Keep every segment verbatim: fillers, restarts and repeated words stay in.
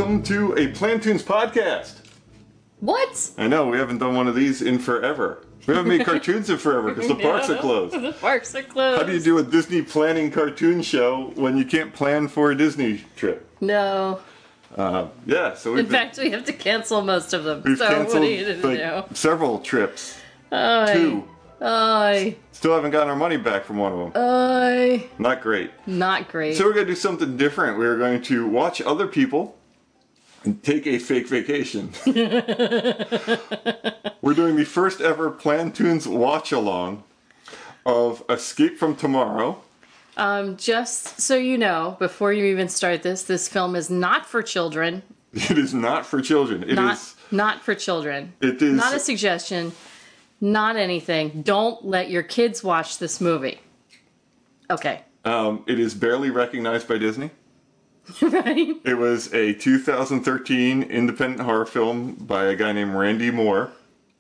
welcome to a Plantoons podcast. What? I know, we haven't done one of these in forever. We haven't made cartoons in forever because the parks are closed. The parks are closed. How do you do a Disney planning cartoon show when you can't plan for a Disney trip? No. Uh, yeah, so we've In fact, we have to cancel most of them. we've so canceled what are you to like, do? several trips. Oy. Two. Oy. Still haven't gotten our money back from one of them. Oy. Not great. Not great. So we're going to do something different. We're going to watch other people and take a fake vacation. We're doing the first ever Plantoons watch-along of Escape from Tomorrow. um, just so you know, before you even start this, this film is not for children. It is not for children. It not, is. Not for children. It is Not a suggestion. Not anything. Don't let your kids watch this movie. Okay. Um, it is barely recognized by Disney. Right? It was a two thousand thirteen independent horror film by a guy named Randy Moore,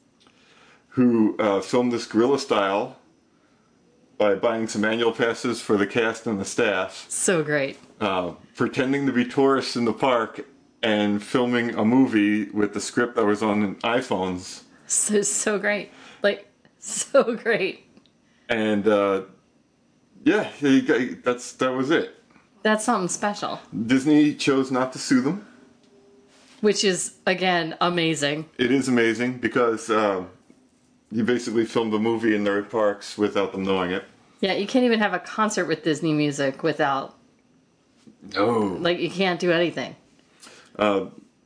who uh, filmed this guerrilla style by buying some annual passes for the cast and the staff, So great. uh, pretending to be tourists in the park, and filming a movie with the script that was on iPhones. So, so great. Like, so great. And uh, yeah, he got- that's that was it. That's something special. Disney chose not to sue them. Which is, again, amazing. It is amazing because uh, you basically filmed a movie in their parks without them knowing it. Yeah, you can't even have a concert with Disney music without, Oh. like, you can't do anything. Uh,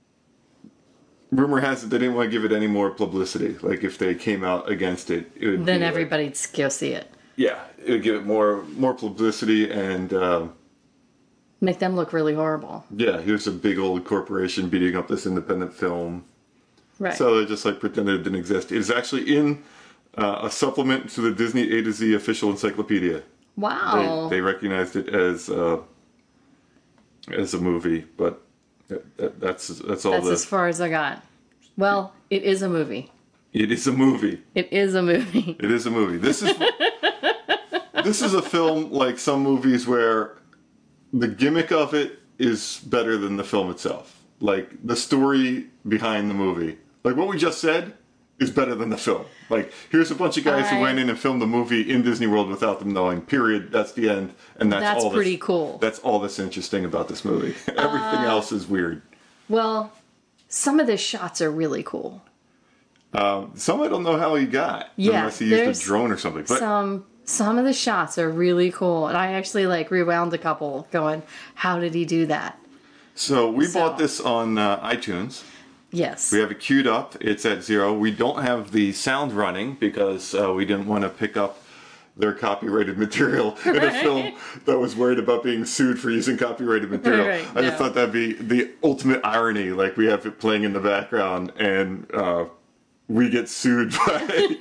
rumor has it they didn't want to give it any more publicity. Like if they came out against it, it would Then be like- everybody'd go see it. yeah, it would give it more more publicity and uh, Make them look really horrible. yeah, here's a big old corporation beating up this independent film. Right. So they just like pretended it didn't exist. It is actually in uh, a supplement to the Disney A to Z official encyclopedia. wow. They, they recognized it as uh, as a movie, but that, that, that's that's all. That's the, as far as I got. Well, it is a movie. It is a movie. It is a movie. It is a movie. This is this is a film like some movies where the gimmick of it is better than the film itself. Like the story behind the movie, like what we just said, is better than the film. Like here's a bunch of guys I- who went in and filmed the movie in Disney World without them knowing. Period. That's the end, and that's, That's all. pretty that's, cool. That's all that's interesting about this movie. Everything else is weird. Well, some of the shots are really cool. Um, some I don't know how he got, Yeah, unless he used there's a drone or something. But Some some of the shots are really cool. And I actually, like, rewound a couple going, how did he do that? so we So- bought this on uh, iTunes. Yes. We have it queued up. It's at zero. We don't have the sound running because uh, we didn't want to pick up their copyrighted material in a Right. film that was worried about being sued for using copyrighted material. Right, I just no. thought that'd be the ultimate irony. Like we have it playing in the background and uh, we get sued by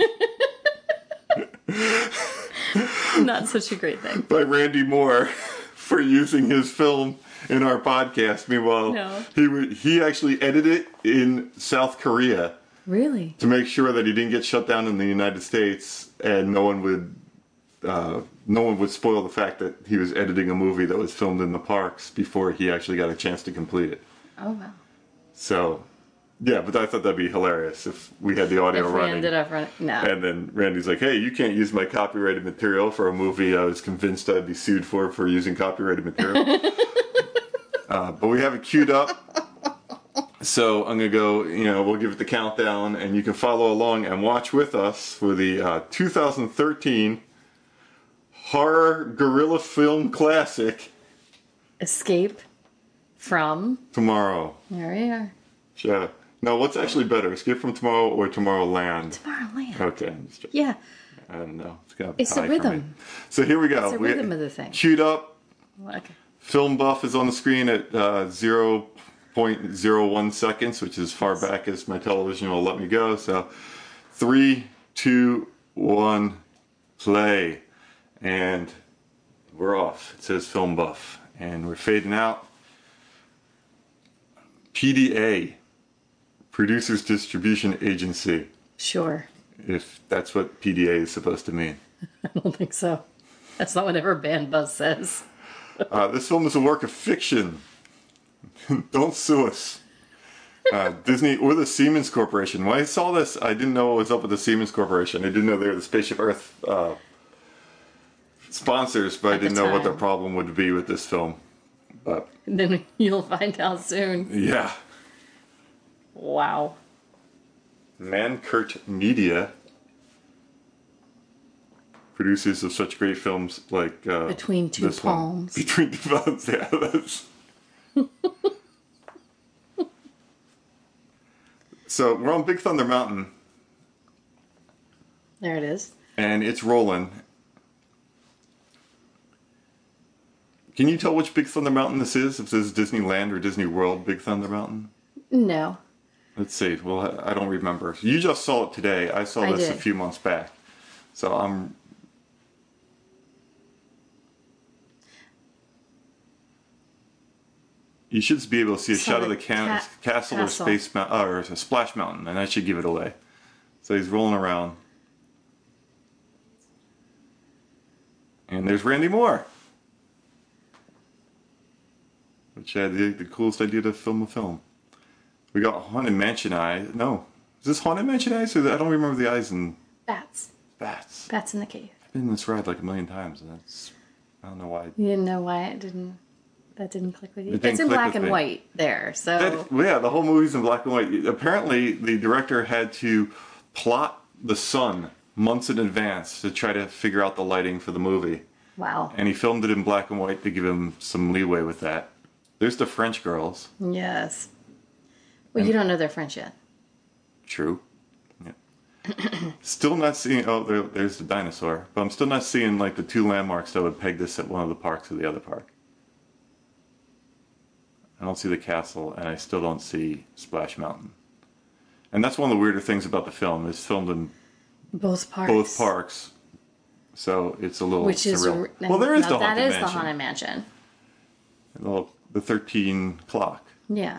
Not such a great thing. by Randy Moore for using his film in our podcast. Meanwhile, No. he would he actually edited it in South Korea Really? to make sure that he didn't get shut down in the United States, and no one would uh, no one would spoil the fact that he was editing a movie that was filmed in the parks before he actually got a chance to complete it. Oh, wow. So, yeah, but I thought that'd be hilarious if we had the audio If we running. ended up running. No. And then Randy's like, hey, you can't use my copyrighted material for a movie I was convinced I'd be sued for for using copyrighted material. uh, but we have it queued up. So I'm going to go, you know, we'll give it the countdown and you can follow along and watch with us for the uh, two thousand thirteen horror guerrilla film classic, Escape from. Tomorrow. There we are. Yeah. No, what's actually better, Escape from Tomorrow or Tomorrowland? Tomorrowland. Okay. I'm just joking. Yeah. I don't know. It's, got It's the high for me. rhythm. So here we go. It's the we rhythm of the thing. Queued up. Okay. Film buff is on the screen at uh, zero point zero one seconds, which is as far back as my television will let me go. So three, two, one, play. And we're off. It says film buff. And we're fading out. P D A, Producers Distribution Agency, Sure. if that's what P D A is supposed to mean. I don't think so. That's not what ever Band Buzz says. Uh, this film is a work of fiction. Don't sue us. Uh, Disney or the Siemens Corporation. When I saw this, I didn't know what was up with the Siemens Corporation. I didn't know they were the Spaceship Earth uh, sponsors, but I At the didn't know what their time. problem would be with this film. But Then you'll find out soon. yeah, Wow. Mankurt Media, producers of such great films like uh, Between Two this one. Palms. Between Two Palms, yeah. That's... So we're on Big Thunder Mountain, There it is. and it's rolling. Can you tell which Big Thunder Mountain this is? If this is Disneyland or Disney World Big Thunder Mountain? No. Let's see. Well, I don't remember. You just saw it today. I saw I this did. a few months back. So I'm... You should be able to see a Saw shot of the the ca- ca- castle, or castle. Space Mountain, or a Splash Mountain, and that should give it away. So he's rolling around. And there's Randy Moore. Which had the, the coolest idea to film a film. We got Haunted Mansion Eye. No. Is this Haunted Mansion Eyes? Or the, I don't remember the eyes in Bats. Bats. Bats in the cave. I've been in this ride like a million times, and that's... I don't know why. You didn't know why it didn't... That didn't click with you? It didn't It's in click black with and me. white there, so... That, well, yeah, the whole movie's in black and white. Apparently, the director had to plot the sun months in advance to try to figure out the lighting for the movie. Wow. And he filmed it in black and white to give him some leeway with that. There's the French girls. Yes. Well, And- you don't know they're French yet. True. Yeah. Still not seeing... Oh, there, there's the dinosaur. But I'm still not seeing, like, the two landmarks that would peg this at one of the parks or the other park. I don't see the castle, and I still don't see Splash Mountain. And that's one of the weirder things about the film. It's filmed in Both parks. both parks, so it's a little Which is... surreal. a- Well, there is now the that Haunted is Mansion. the Haunted Mansion. Well, the thirteen clock. Yeah.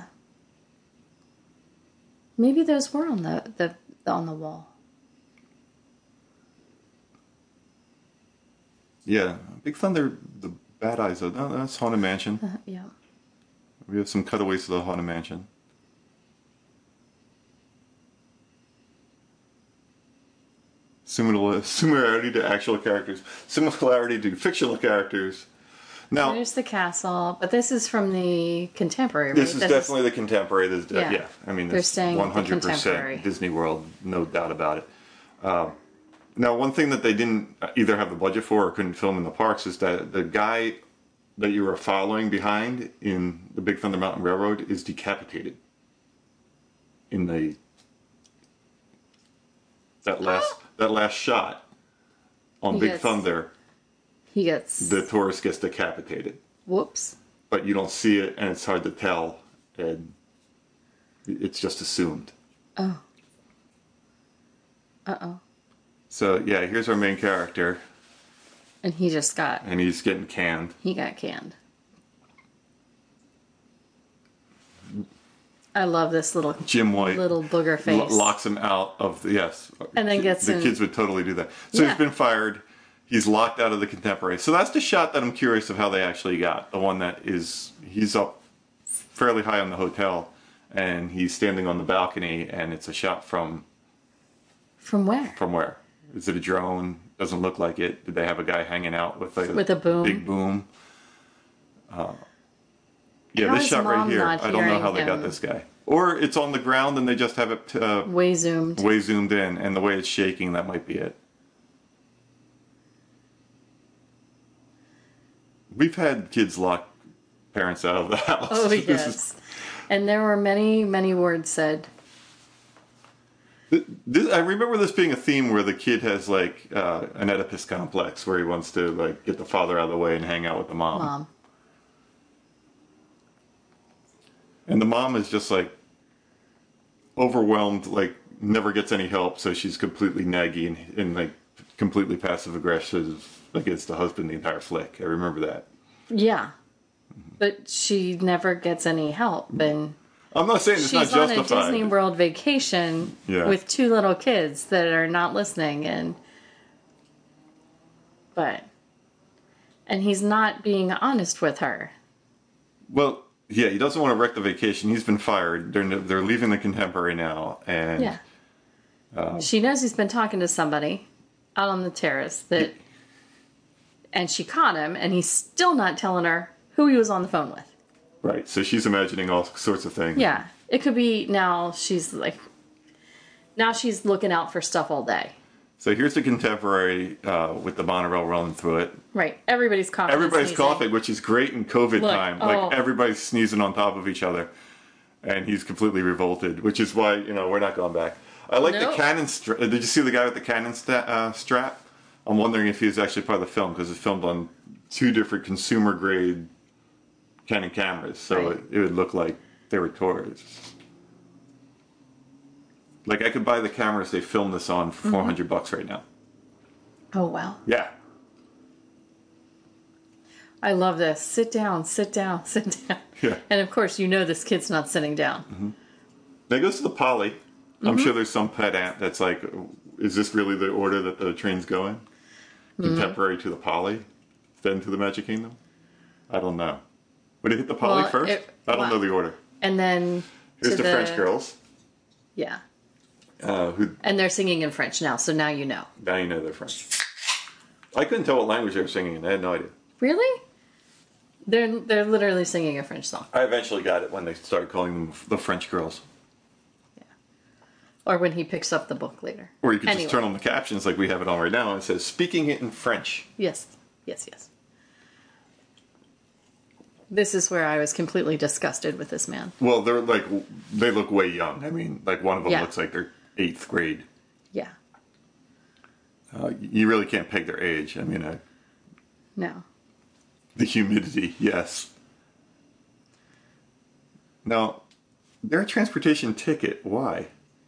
Maybe those were on the, the on the wall. Yeah, Big Thunder, the Bad Eyes. Oh, that's Haunted Mansion. Uh, yeah. We have some cutaways to the Haunted Mansion. Similar, similarity to actual characters. Similarity to fictional characters. Now, There's the castle, but this is from the contemporary, right? this is definitely the contemporary. This, yeah. Yeah. yeah, I mean, They're it's staying with one the hundred contemporary. percent Disney World, no doubt about it. Um, now, one thing that they didn't either have the budget for or couldn't film in the parks is that the guy that you were following behind in the Big Thunder Mountain Railroad is decapitated in the that last that last shot on He Big gets- Thunder. He gets... The tourist gets decapitated, Whoops. but you don't see it, and it's hard to tell, and it's just assumed. Oh. Uh-oh. So yeah, here's our main character, And he just got... and he's getting canned. He got canned. I love this little Jim White little booger face. lo- locks him out of the yes, And then gets the in- kids would totally do that. So Yeah. he's been fired. He's locked out of the contemporary. So that's the shot that I'm curious of how they actually got. The one that is he's up fairly high on the hotel, and he's standing on the balcony, and it's a shot from From where? from where? Is it a drone? Doesn't look like it. Did they have a guy hanging out with like With a boom? big boom? Uh, yeah, How this is shot right Mom here. not I don't know hearing how they got him? this guy. Or it's on the ground and they just have it uh, Way zoomed. way zoomed in, and the way it's shaking, that might be it. We've had kids lock parents out of the house. Oh, This yes. is- And there were many, many words said. This, I remember this being a theme where the kid has like uh, an Oedipus complex, where he wants to like get the father out of the way and hang out with the mom. Mom. And the mom is just like overwhelmed, like never gets any help, so she's completely naggy and, and like completely passive aggressive against the husband the entire flick. I remember that. Yeah. But she never gets any help. And I'm not saying it's not she's on a justified. Disney World vacation Yeah. with two little kids that are not listening. And but and he's not being honest with her. Well, Yeah, he doesn't want to wreck the vacation. He's been fired. They're they're leaving the Contemporary now, and Yeah. She knows he's been talking to somebody out on the terrace that, and she caught him, and he's still not telling her who he was on the phone with. right. So she's imagining all sorts of things. Yeah, it could be now she's like, now she's looking out for stuff all day. So here's the Contemporary uh, with the monorail rolling through it. Right, everybody's coughing. and Everybody's sneezing. coughing, which is great in COVID Look, time. oh. Like everybody's sneezing on top of each other, and he's completely revolted. Which is why you know we're not going back. I like Nope. the cannon. Stra- Did you see the guy with the cannon sta- uh, strap? I'm wondering if he's actually part of the film because it's filmed on two different consumer grade Canon cameras, so Right. it, it would look like they were toys. Like I could buy the cameras they filmed this on for four hundred bucks right now. Oh wow, Yeah. I love this. Sit down, sit down, sit down. Yeah. And of course, you know this kid's not sitting down. Mm-hmm. Then it goes to the Poly. I'm sure there's some pet aunt that's like, is this really the order that the train's going? Contemporary to the Poly, then to the Magic Kingdom? I don't know. Would it hit the Poly Well, first? it- I don't well, know the order. And then Here's to the, French girls, Yeah, uh, who and they're singing in French now, so now you know. now you know they're French. I couldn't tell what language they were singing in. I had no idea. Really? They're they're literally singing a French song. I eventually got it when they started calling them the French girls. Or when he picks up the book later. Or you could Anyway. just turn on the captions like we have it on right now and it says, speaking it in French. Yes, yes, yes. This is where I was completely disgusted with this man. Well, they're like, they look way young. I mean, like one of them Yeah. looks like they're eighth grade. Yeah, Uh, you really can't peg their age. I mean, uh, no. the humidity, yes. Now, their transportation ticket, why?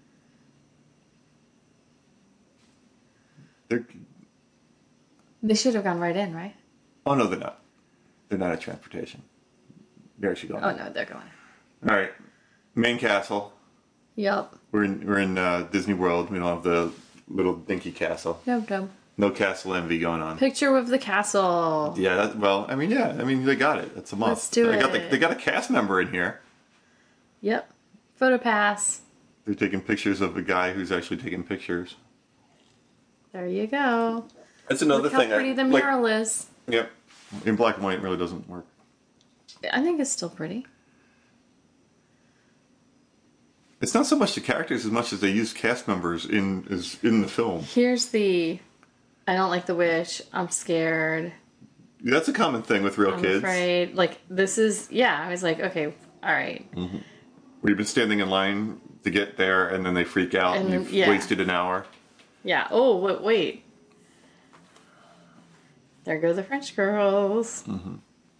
They're, They should have gone right in, right? oh, no, they're not. They're not at transportation. They're actually going. Oh, no, they're going. All right. Main castle. Yup. We're in, we're in uh, Disney World. We don't have the little dinky castle. No, no. No castle envy going on. Picture of the castle. Yeah, that, well, I mean, yeah, I mean, they got it. That's a must. Let's do they Got the, it. they got a cast member in here. Yep. Photo pass. They're taking pictures of a guy who's actually taking pictures. There you go. That's another Look thing. how pretty I, the like, mural is. Yep. In black and white, it really doesn't work. I think it's still pretty. It's not so much the characters as much as they use cast members in is in the film. Here's the I don't like the witch. I'm scared. That's a common thing with real I'm kids. afraid. Like, this is, yeah, I was like, okay, all right. Mm-hmm. Where you've been standing in line to get there, and then they freak out, and, And then- you've yeah. wasted an hour. Yeah. Oh, wait, wait. There go the French girls. Mm-hmm.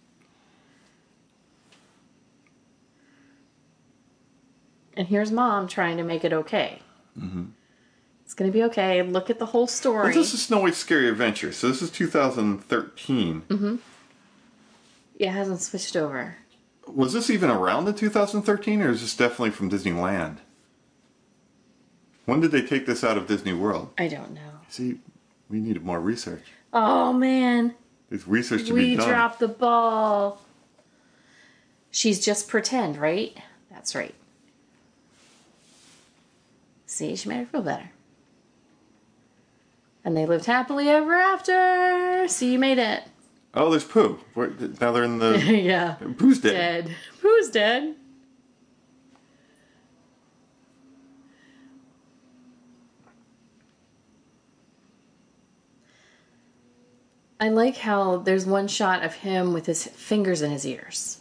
And here's mom trying to make it okay. Mm-hmm. It's going to be okay. Look at the whole story. Well, this is Snow White's Scary Adventure, so this is two thousand thirteen. Mm-hmm. It hasn't switched over. Was this even around in two thousand thirteen, or is this definitely from Disneyland? When did they take this out of Disney World? I don't know. See, we needed more research. Oh, man. There's research to We be done. dropped the ball. She's just pretend, right? That's right. See, she made her feel better. And they lived happily ever after. See, you made it. Oh, there's Pooh. Where, now they're in the... Yeah. Pooh's dead. Dead. Who's dead? I like how there's one shot of him with his fingers in his ears.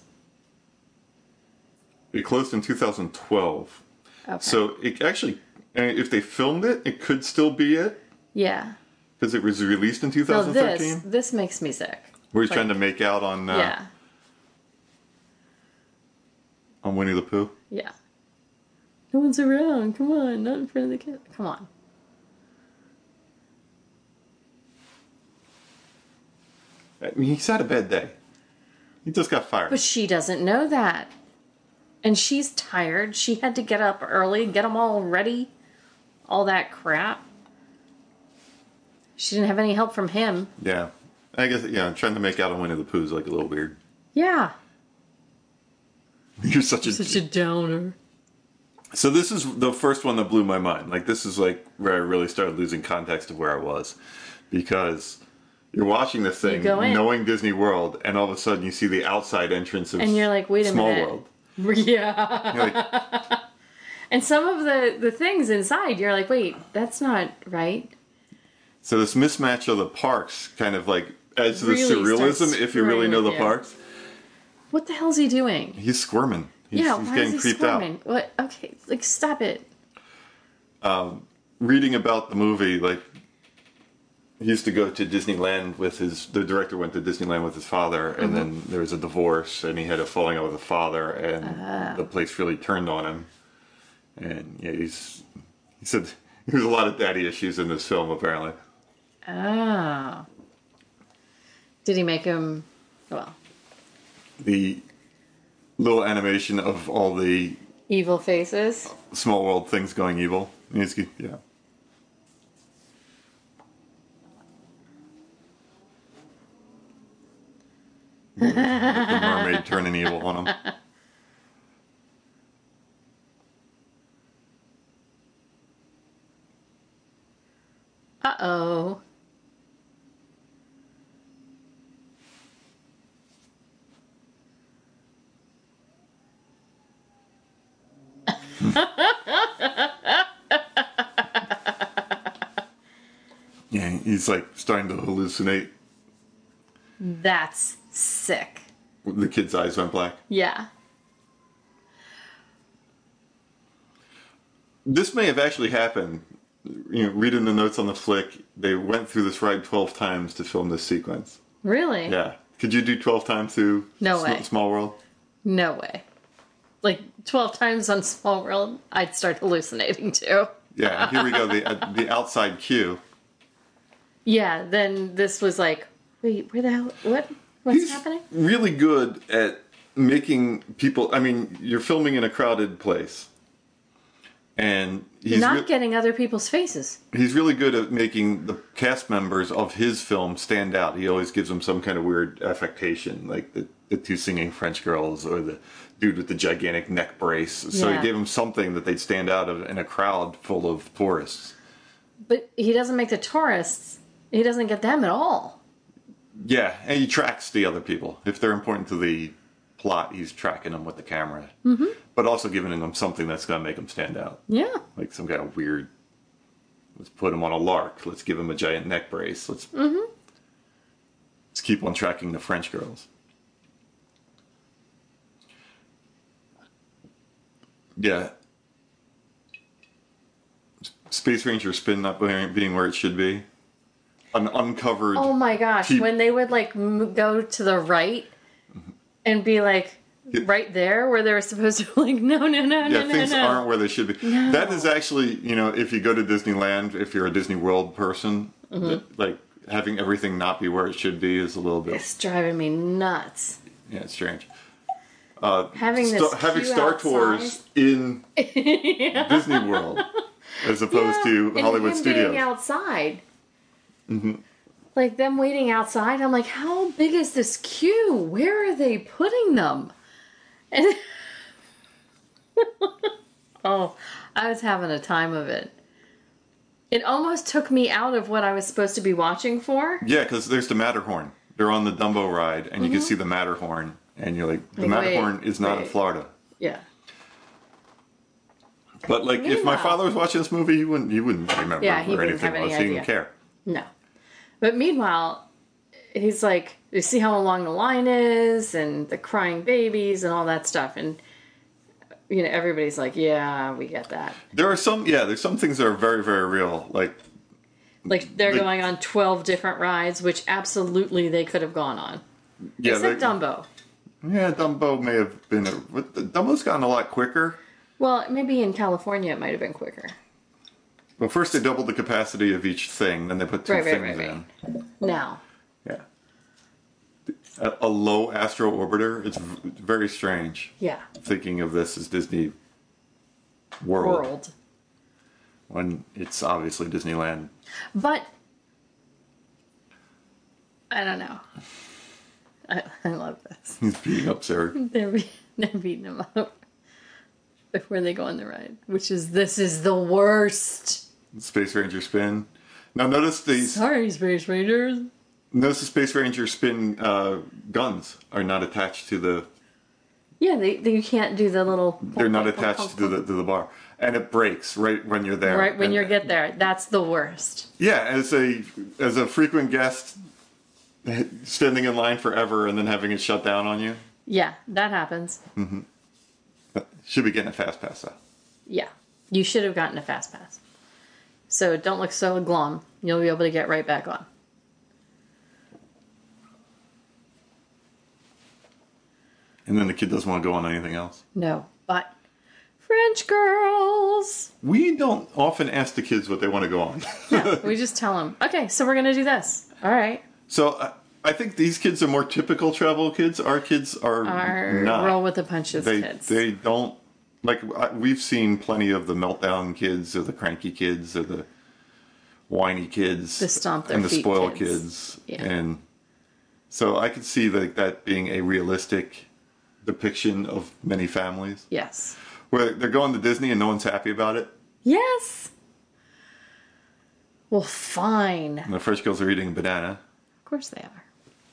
It closed in two thousand twelve. Okay. So it actually, uh, if they filmed it, it could still be it. Yeah. Because it was released in No, twenty thirteen. this this makes me sick. Where he's like- trying to make out on uh, Yeah. on Winnie the Pooh. Yeah. No one's around. Come on, not in front of the kid. Come on. I mean, he's had a bad day. He just got fired. But she doesn't know that. And she's tired. She had to get up early, get them all ready. All that crap. She didn't have any help from him. Yeah. I guess, yeah, trying to make out on Winnie the Pooh is like a little weird. Yeah. You're such a Such a downer. So this is the first one that blew my mind. Like, this is like where I really started losing context of where I was, because you're watching this thing, knowing Disney World, and all of a sudden you see the outside entrance of and you're like, wait a Small minute. World. Yeah. You're like, and some of the the things inside, you're like, wait, that's not right. So this mismatch of the parks kind of like adds to the Really surrealism if you really know the you. parks. What the hell's he doing? He's squirming. He's, yeah, he's why getting is he creeped squirming? out. What? Okay, like stop it. Um, reading about the movie, like he used to go to Disneyland with his. The director went to Disneyland with his father, and mm-hmm. then there was a divorce, and he had a falling out with the father, and uh. the place really turned on him. And yeah, he's he said there's a lot of daddy issues in this film, apparently. Oh. Did he make him? Well, the little animation of all the evil faces, Small World things going evil. It's, yeah. the, the mermaid turning evil on him. Uh-oh. Yeah, he's like starting to hallucinate. That's sick. The kid's eyes went black. Yeah. This may have actually happened. You know, reading the notes on the flick, they went through this ride twelve times to film this sequence. Really? Yeah. Could you do twelve times through no way. Small World? No way. Like twelve times on Small World, I'd start hallucinating too. Yeah, here we go. The uh, the outside cue. Yeah, then this was like, wait, where the hell? What? What's He's happening? Really good at making people. I mean, you're filming in a crowded place, and he's not re- getting other people's faces. He's really good at making the cast members of his film stand out. He always gives them some kind of weird affectation, like the the two singing French girls or the dude with the gigantic neck brace. So yeah. he gave them something that they'd stand out of in a crowd full of tourists. But he doesn't make the tourists. He doesn't get them at all. Yeah, and he tracks the other people. If they're important to the plot, he's tracking them with the camera. Mm-hmm. But also giving them something that's going to make them stand out. Yeah. Like some kind of weird, let's put him on a lark. Let's give him a giant neck brace. Let's, mm-hmm. let's keep on tracking the French girls. Yeah. Space Ranger spin not being where it should be. An uncovered. Oh my gosh! Pe- when they would like m- go to the right and be like yeah. right there where they were supposed to, like no, no, no, yeah, no, no, things no. aren't where they should be. No. That is actually, you know, if you go to Disneyland, if you're a Disney World person, mm-hmm. that, like having everything not be where it should be is a little bit. It's driving me nuts. Yeah, it's strange. Uh, having this st- having Star outside. Tours in yeah. Disney World as opposed yeah. to and Hollywood him Studios. Being outside. Mm-hmm. Like them waiting outside, I'm like, how big is this queue? Where are they putting them? And oh, I was having a time of it. It almost took me out of what I was supposed to be watching for. Yeah, because there's the Matterhorn. They're on the Dumbo ride, and mm-hmm. you can see the Matterhorn, and you're like, the like, Matterhorn wait, is not wait. in Florida. Yeah. But like, Meanwhile, if my father was watching this movie, he wouldn't, he wouldn't remember yeah, he where wouldn't anything have any was. idea. He didn't care. No. But meanwhile, he's like, you see how long the line is, and the crying babies, and all that stuff, and you know, everybody's like, yeah, we get that. There are some, yeah, there's some things that are very, very real, like. Like they're the, going on twelve different rides, which absolutely they could have gone on. Yeah, except Dumbo. Yeah, Dumbo may have been. A, Dumbo's gotten a lot quicker. Well, maybe in California it might have been quicker. Well, first they doubled the capacity of each thing, then they put two right, things right, right, right. in. Now. Yeah. A, a low astro orbiter. It's v- very strange. Yeah. Thinking of this as Disney World. World. When it's obviously Disneyland. But I don't know. I, I love this. He's beating up Sarah. They're, They're beating him up before they go on the ride, which is, this is the worst. Space Ranger spin. Now notice these. Sorry, Space Rangers. Notice the Space Ranger spin uh, guns are not attached to the. Yeah, they, they you can't do the little. They're not attached to the to the bar, and it breaks right when you're there. Right when and, you get there, that's the worst. Yeah, as a as a frequent guest, standing in line forever and then having it shut down on you. Yeah, that happens. Mm-hmm. Should be getting a fast pass though. Yeah, you should have gotten a fast pass. So don't look so glum. You'll be able to get right back on. And then the kid doesn't want to go on anything else. No, but French girls. We don't often ask the kids what they want to go on. No, we just tell them, okay, so we're going to do this. All right. So uh, I think these kids are more typical travel kids. Our kids are Our not. roll with the punches They, kids. they don't, like, I- we've seen plenty of the meltdown kids or the cranky kids or the whiny kids. The stomp their and the feet spoiled kids. kids. Yeah. And so I could see like that being a realistic depiction of many families. Yes. Where they're going to Disney and no one's happy about it. Yes. Well, fine. And the French girls are eating a banana. Of course they are.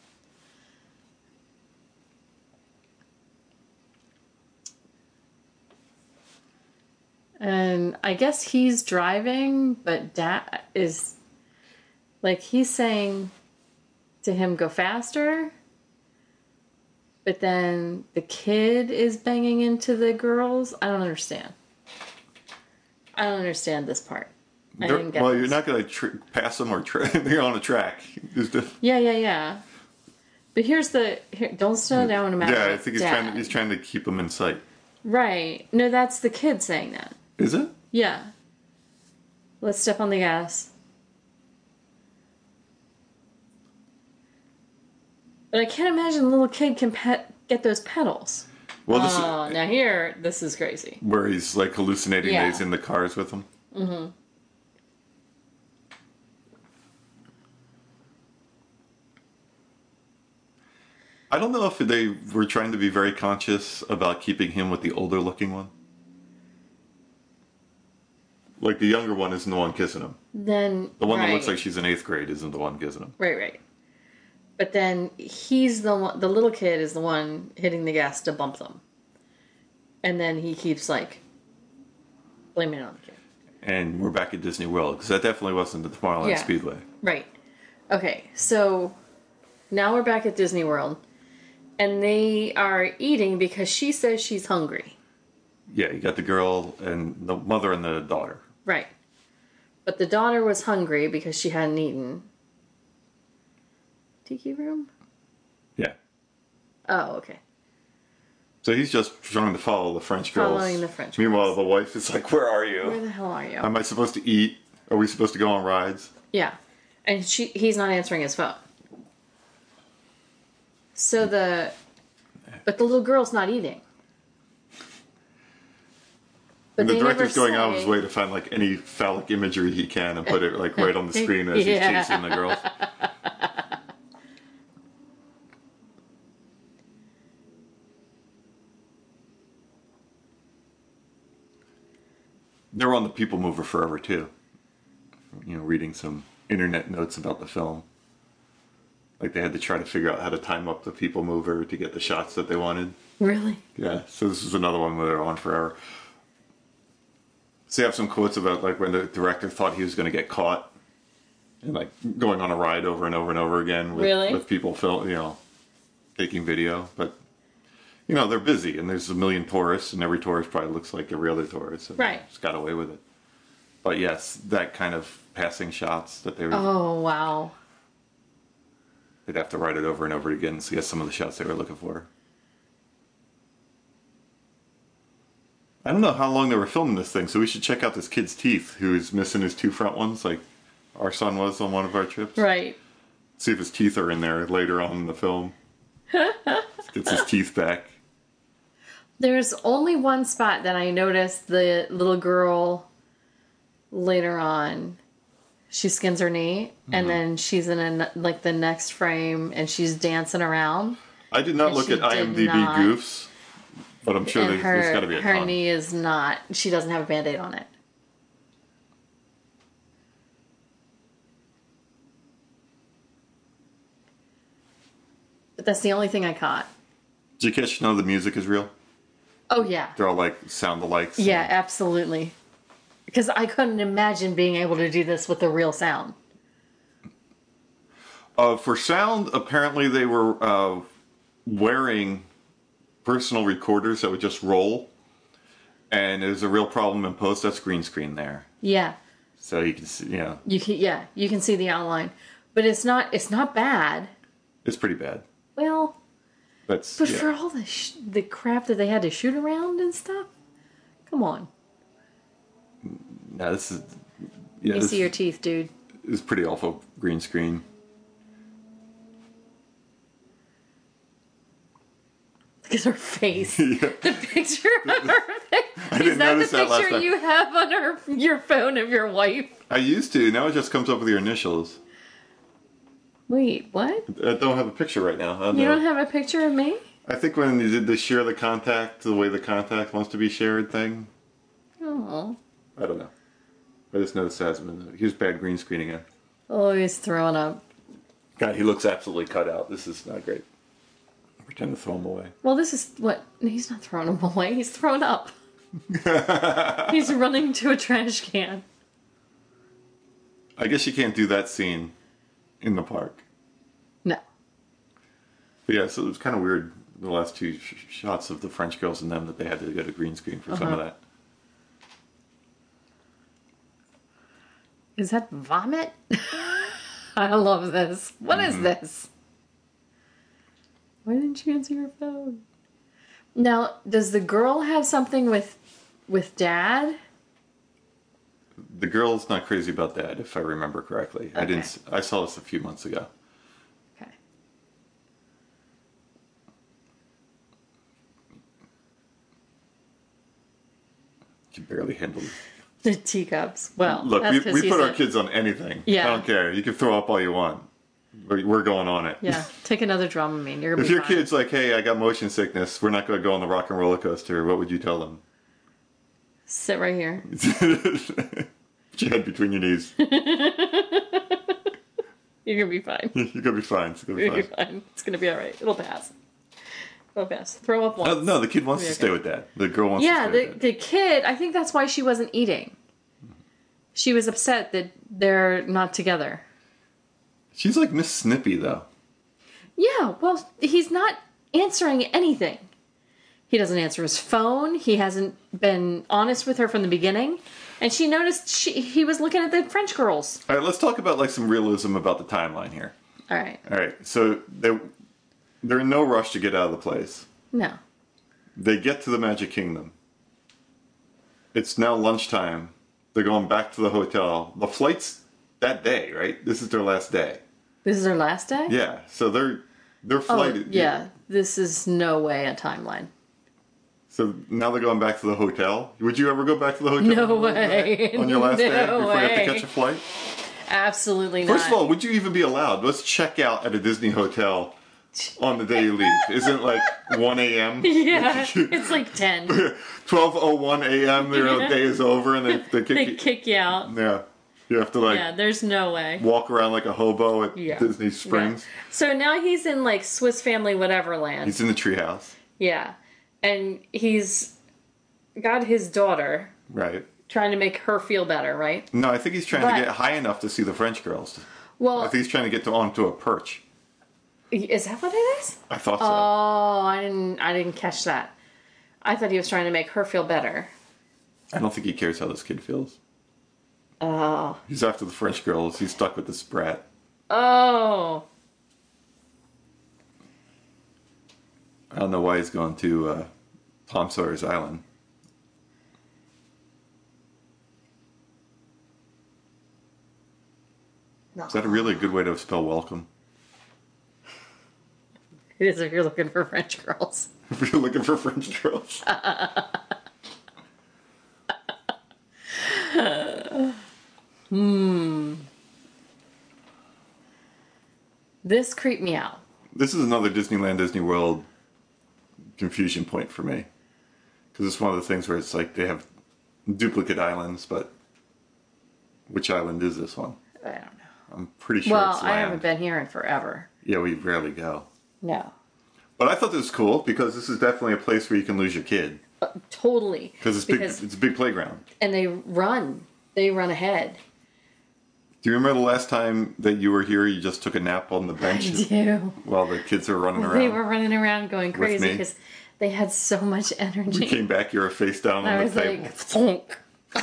And I guess he's driving, but Dad is like, he's saying to him, go faster. But then the kid is banging into the girls. I don't understand. I don't understand this part. I They're- didn't get well, this. you're not going to tr- pass them or tra- they're on a track. Just to- Yeah, yeah, yeah. But here's the here, don't slow down no matter. yeah, I what, think he's Dad. trying to he's trying to keep them in sight. Right. No, that's the kid saying that. Is it? Yeah. Let's step on the gas. But I can't imagine a little kid can pet, get those pedals. Well, this Oh, is now here, this is crazy. where he's like hallucinating Yeah. that he's in the cars with them. Mm-hmm. I don't know if they were trying to be very conscious about keeping him with the older looking one. Like the younger one isn't the one kissing him. Then The one right. that looks like she's in eighth grade isn't the one kissing him. Right, right. But then he's the one, the little kid is the one hitting the gas to bump them. And then he keeps like blaming it on the kid. And we're back at Disney World because that definitely wasn't the Tomorrowland Yeah. Speedway. Right. Okay, so now we're back at Disney World. And they are eating because she says she's hungry. Yeah, you got the girl and the mother and the daughter. Right. But the daughter was hungry because she hadn't eaten. Tiki room? Yeah. Oh, okay. So he's just trying to follow the French girls. Following the French Meanwhile, girls. the wife is like, "Where are you? Where the hell are you? Am I supposed to eat? Are we supposed to go on rides?" Yeah. And she he's not answering his phone. So the but the little girl's not eating. But And the they director's never going out of his say- way to find like any phallic imagery he can and put it like right on the screen as Yeah. he's chasing the girls. They were on the People Mover forever too. You know, reading some internet notes about the film. Like they had to try to figure out how to time up the People Mover to get the shots that they wanted. Really? Yeah, so this is another one where they're on forever. So you have some quotes about like when the director thought he was going to get caught, and like going on a ride over and over and over again with, Really? with people film, you know, taking video. But you know they're busy, and there's a million tourists, and every tourist probably looks like every other tourist. And Right. just got away with it. But yes, that kind of passing shots that they were, Oh wow. they'd have to write it over and over again to get some of the shots they were looking for. I don't know how long they were filming this thing, so we should check out this kid's teeth who's missing his two front ones, like our son was on one of our trips. Right. See if his teeth are in there later on in the film. Gets his teeth back. There's only one spot that I noticed the little girl later on. She skins her knee, Mm-hmm. and then she's in a, like the next frame, and she's dancing around. I did not And look she at did IMDb not- goofs But I'm sure and there's, her there's got to be a her ton. knee is not. She doesn't have a Band-Aid on it. But that's the only thing I caught. Did you catch know the music is real? Oh yeah. They're all like sound alikes. Yeah, absolutely. Because I couldn't imagine being able to do this with the real sound. Uh, for sound, apparently they were uh, wearing personal recorders that would just roll. And there's a real problem in post. That's green screen there. Yeah. So you can see, you know. You can, yeah, you can see the outline. But it's not it's not bad. It's pretty bad. Well, That's, but yeah. for all the sh- the crap that they had to shoot around and stuff, come on. No, this is... Let Yeah, me this see your teeth, dude. is pretty awful green screen. Look at her face. Yeah. The picture of her face. I Is didn't that the notice that last picture time. you have on her your phone of your wife? I used to. Now it just comes up with your initials. Wait, what? I don't have a picture right now. I don't You know. don't have a picture of me? I think when you did the share the contact, the way the contact wants to be shared thing. Oh. I don't know. I just noticed that hasn't been. Here's bad green screening. Again. Oh, he's throwing up. God, he looks absolutely cut out. This is not great. Pretend to throw him away. Well, this is what... He's not throwing him away. He's thrown up. He's running to a trash can. I guess you can't do that scene in the park. No. But yeah, so it was kind of weird, the last two sh- shots of the French girls and them, that they had to go to green screen for some of Uh-huh. that. Is that vomit? I love this. What is Mm-hmm. this? Why didn't you answer your phone? Now, does the girl have something with with dad? The girl's not crazy about that, if I remember correctly. I Okay. didn't. s- I saw this a few months ago. Okay. You can barely handle it. The teacups. Well, Look, that's we, 'cause we he's put our a- kids on anything. Yeah. I don't care. You can throw up all you want. We're we're going on it. Yeah, take another Dramamine. You're gonna If be your fine. kid's like, hey, I got motion sickness, we're not going to go on the rock and roller coaster, what would you tell them? Sit right here. Put your head between your knees. You're gonna be fine. You're going to be fine. It's going to You're be gonna be fine. fine. It's gonna be all right. It'll pass. It'll pass. Throw up once. Uh, no, the kid wants It'll to be stay okay. with dad. The girl wants Yeah, to stay the with dad. the kid. I think that's why she wasn't eating. She was upset that they're not together. She's like Miss Snippy, though. Yeah, well, he's not answering anything. He doesn't answer his phone. He hasn't been honest with her from the beginning. And she noticed she, he was looking at the French girls. All right, let's talk about like some realism about the timeline here. All right. All right, so they they're in no rush to get out of the place. No. They get to the Magic Kingdom. It's now lunchtime. They're going back to the hotel. The flight's that day, right? This is their last day. This is their last day? Yeah, so their their Oh, flight. yeah. This is no way a timeline. So now they're going back to the hotel. Would you ever go back to the hotel? No on your last way. day- On your last day No before you have to way. catch a flight? Absolutely not. First of all, would you even be allowed? Let's check out at a Disney hotel on the day you leave. Isn't it like one a.m.? yeah, it's like ten. twelve oh one a.m. Their day is over and they, they kick They you. kick you out. Yeah. You have to like Yeah, there's no way. walk around like a hobo at Yeah. Disney Springs. Yeah. So now he's in like Swiss Family Whatever Land. He's in the treehouse. Yeah. And he's got his daughter Right. trying to make her feel better, right? No, I think he's trying But- to get high enough to see the French girls. I Well, think he's trying to get to onto a perch. is that what it is? I thought so. Oh, I didn't I didn't catch that. I thought he was trying to make her feel better. I don't think he cares how this kid feels. Oh. He's after the French girls. He's stuck with this brat. Oh. I don't know why he's going to uh, Tom Sawyer's Island. No. Is that a really good way to spell welcome? It is if you're looking for French girls. If you're looking for French girls. Hmm. This creeped me out. This is another Disneyland, Disney World confusion point for me. Because it's one of the things where it's like they have duplicate islands, but which island is this one? I don't know. I'm pretty sure Well, it's I land. haven't been here in forever. Yeah, we rarely go. No. But I thought this was cool because this is definitely a place where you can lose your kid. Uh, totally. Because it's big. It's a big playground. And they run. They run ahead. Do you remember the last time that you were here? You just took a nap on the bench I do. while the kids were running around. They were running around going crazy me. because they had so much energy. We came back. You were face down on I the was table. like, thunk.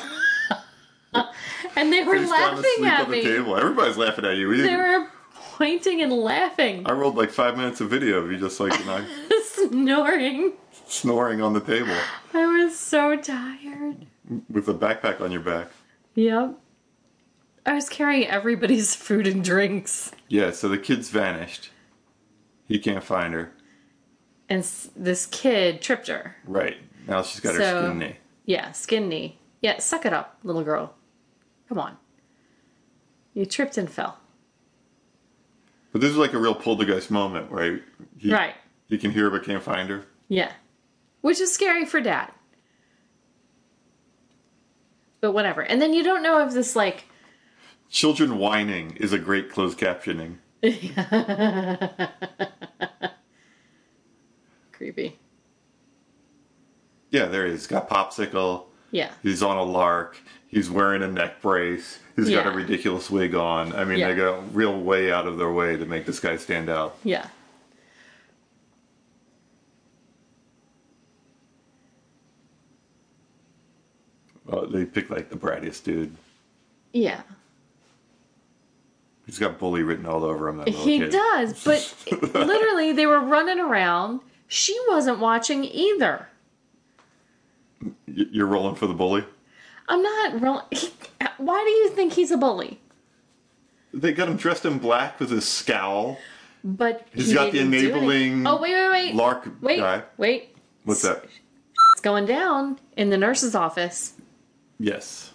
And they were Face down laughing asleep at on the me. table. Everybody's laughing at you. We They didn't, were pointing and laughing, I rolled like five minutes of video of you just like you know, snoring. snoring on the table I was so tired. with a backpack on your back. Yep. I was carrying everybody's food and drinks. Yeah, so the kid's vanished. He can't find her. And s- this kid tripped her. Right. Now she's got her So- skin knee. Yeah, skin knee. Yeah, suck it up, little girl. Come on. You tripped and fell. But this is like a real poltergeist moment where he, Right. he can hear her but can't find her. Yeah. Which is scary for Dad. But whatever. And then you don't know if this, like... Children whining is a great closed captioning. Creepy. Yeah, there he is. He's got popsicle. Yeah. He's on a lark. He's wearing a neck brace. He's got a Yeah. ridiculous wig on. I mean, Yeah. they go real way out of their way to make this guy stand out. Yeah. Uh, they pick like the brattiest dude. Yeah. He's got bully written all over him. That little He kid. does, but literally they were running around. She wasn't watching either. Y- You're rolling for the bully? I'm not rolling. Why do you think he's a bully? They got him dressed in black with his scowl. But He's he got the didn't do enabling anything. Oh, wait, wait, wait. lark wait, guy. Wait. What's that? It's going down in the nurse's office. Yes.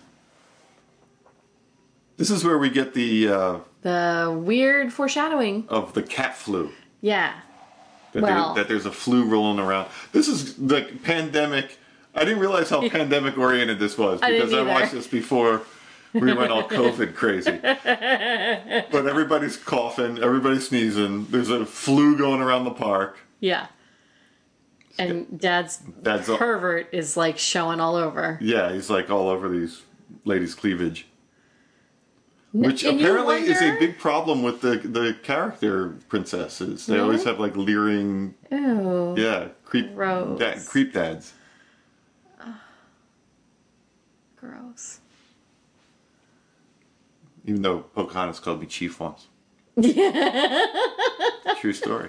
This is where we get the uh, The weird foreshadowing. of the cat flu. Yeah. That, Well- there, that there's a flu rolling around. This is the pandemic. I didn't realize how pandemic oriented this was I didn't because I, either. watched this before we went all COVID crazy. But everybody's coughing, everybody's sneezing. There's a flu going around the park. Yeah. And Dad's Dad's all- pervert is like showing all over. Yeah, he's like all over these ladies' cleavage. Which and you apparently is a wonder- big problem with the the character princesses. They always Really? have like leering, Ew. yeah, creep, Gross. dad, creep dads. Gross. Even though Pocahontas called me chief once. True story.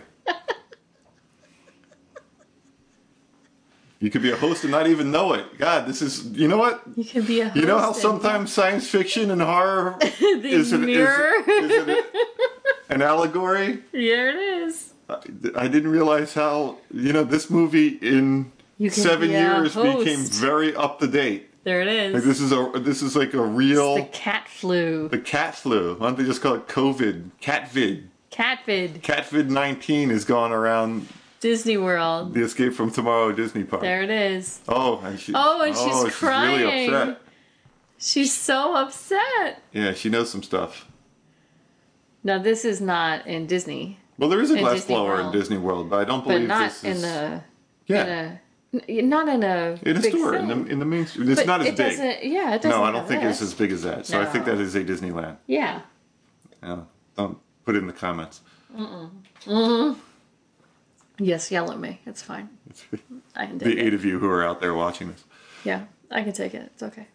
You could be a host and not even know it. God, this is, you know what? You can be a host. You know how and- sometimes science fiction and horror the is, an, is, mirror. is an, an allegory? Here it is. I, I didn't realize how, you know, this movie in You can seven be a years host. became very up to date. There it is. Like this is a this is like a real the cat flu. the cat flu. Why don't they just call it COVID? Catvid. Catvid. Catvid nineteen has gone around Disney World. the Escape from Tomorrow Disney Park. There it is. Oh, and she, Oh, and she's really crying. upset. She's so upset. Yeah, she knows some stuff. Now this is not in Disney, Well, there is a In glass Disney blower in World. Disney World, but I don't but believe not this in is the yeah in a n- not in a in a big store thing. in the in the main. It's But not as it big. doesn't. Yeah, it doesn't. No, I don't have think this. it's as big as that. So I think No. that is a Disneyland. Yeah. Yeah, don't put it in the comments. Yes, yell at me. It's fine. I can take The it. eight of you who are out there watching this. Yeah, I can take it. It's okay.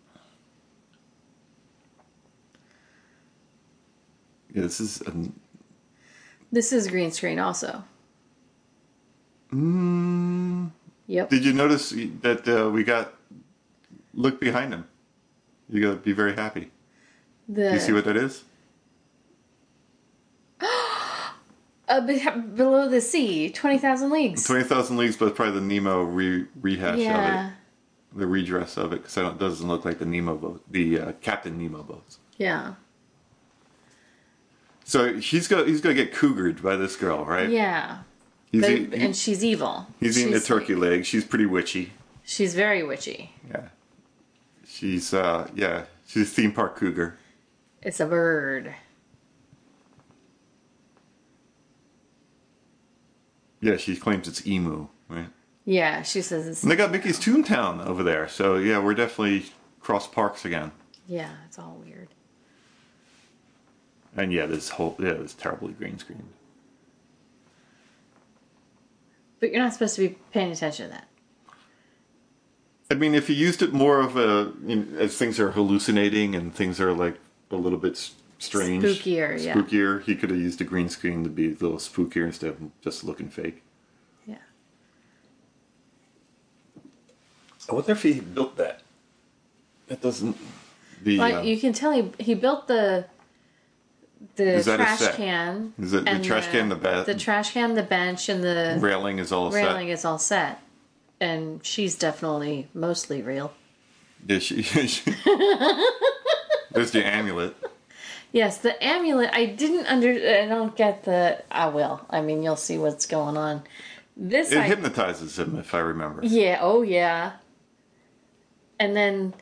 Yeah, this is. Um, This is green screen also. mm, Yep. did you notice that uh, we got? Look behind him. You gotta be very happy. The Do you see what that is? uh, be- below the sea, twenty thousand leagues. Twenty Thousand Leagues, but probably the Nemo re- rehash of Yeah. it, the redress of it, because it doesn't look like the Nemo boat, the uh, Captain Nemo boats. Yeah. So he's go he's gonna get cougared by this girl, right? Yeah. He's, But- eat- and she's evil. he's eating a She's turkey like- leg. She's pretty witchy. She's very witchy. Yeah. She's, uh, yeah, she's a theme park cougar. It's a bird. Yeah, she claims it's emu, right? Yeah, she says it's... And they got Mickey's Toontown over there, so yeah, we're definitely cross parks again. Yeah, it's all weird. And yeah, this whole, yeah, this terribly green screen. But you're not supposed to be paying attention to that. I mean, if you used it more of a, you know, as things are hallucinating and things are like a little bit s- strange. Spookier, yeah. Spookier, he could have used a green screen to be a little spookier instead of just looking fake. Yeah. I wonder if he built that. That doesn't... The, Like, uh, you can tell he, he built the the Is that a trash set? can. Is it the and trash can, the ba- The trash can, the bench, and the railing is all railing set. is all set. And she's definitely mostly real. Yeah, she, she, there's the amulet. Yes, the amulet, I didn't under... I don't get the... I will. I mean, you'll see what's going on. This It I... hypnotizes him, if I remember. Yeah, oh yeah. And then...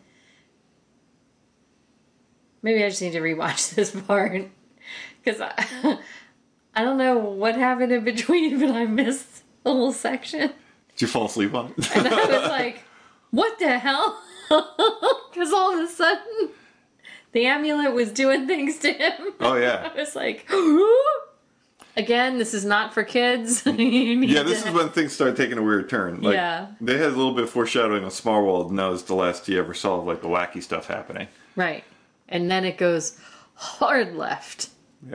Maybe I just need to rewatch this part. Because I, I don't know what happened in between, but I missed a little section. Did you fall asleep on it? And I was like, what the hell? Because all of a sudden, the amulet was doing things to him. Oh, yeah. I was like, again, this is not for kids. You need Yeah, this to- is when things start taking a weird turn. Like, Yeah. They had a little bit of foreshadowing of Small World, and that was the last you ever saw of like the wacky stuff happening. Right. And then it goes hard left. Yeah.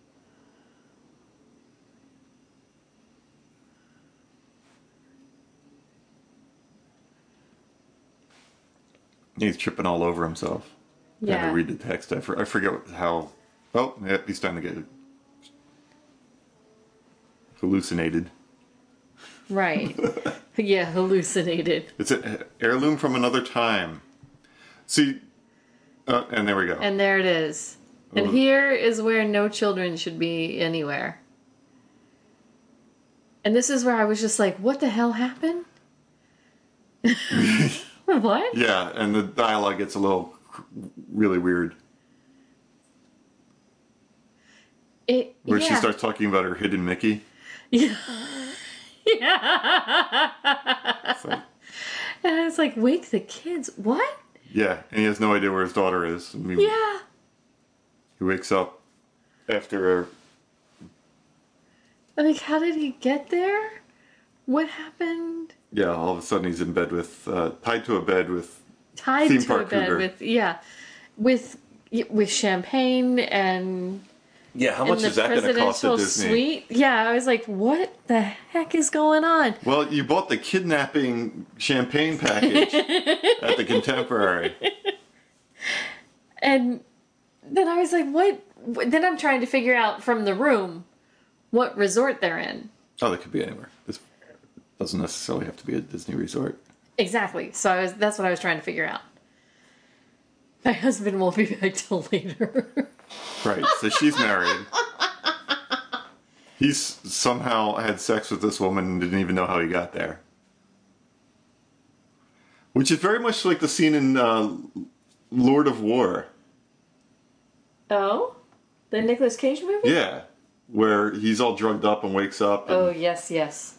He's tripping all over himself. Trying Yeah. to read the text. I, for, I forget how. Oh, yeah, he's starting to get hallucinated. Right. Yeah, hallucinated. It's an heirloom from another time. See, uh, and there we go. And there it is. And Oh. here is where no children should be anywhere. And this is where I was just like, what the hell happened? What? Yeah, and the dialogue gets a little really weird. It, Where yeah. she starts talking about her hidden Mickey. Yeah. Yeah. It's like, And I was like, wake the kids. What? yeah, and he has no idea where his daughter is. I mean, Yeah. He wakes up after a, I'm like, how did he get there? What happened? yeah, all of a sudden he's in bed with, uh, tied to a bed with, Tied Theme to a park bed cougar. with, yeah, with with champagne and yeah, how in much the is that going to cost at presidential Disney? suite. Yeah, I was like, what the heck is going on? Well, you bought the kidnapping champagne package at the Contemporary. And then I was like, what? Then I'm trying to figure out from the room what resort they're in. Oh, that could be anywhere. This doesn't necessarily have to be a Disney resort. Exactly. So I was, that's what I was trying to figure out. My husband won't be back till later. Right, so she's married. He's somehow had sex with this woman and didn't even know how he got there. Which is very much like the scene in uh, Lord of War. Oh? The Nicolas Cage movie? Yeah, where he's all drugged up and wakes up. And, Oh, yes, yes.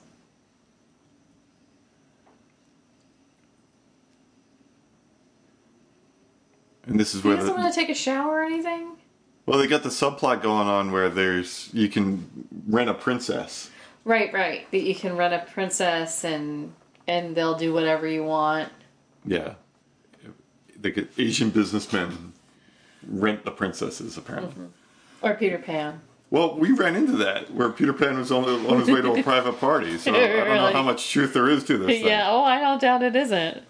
and this is He where doesn't the, want to take a shower or anything? well, they got the subplot going on where there's you can rent a princess. Right, right. That you can rent a princess and and they'll do whatever you want. Yeah, they get Asian businessmen rent the princesses apparently. Mm-hmm. Or Peter Pan. Well, we ran into that where Peter Pan was on, on his way to a private party, so I don't know Really? how much truth there is to this thing. Yeah, oh, I don't doubt it isn't.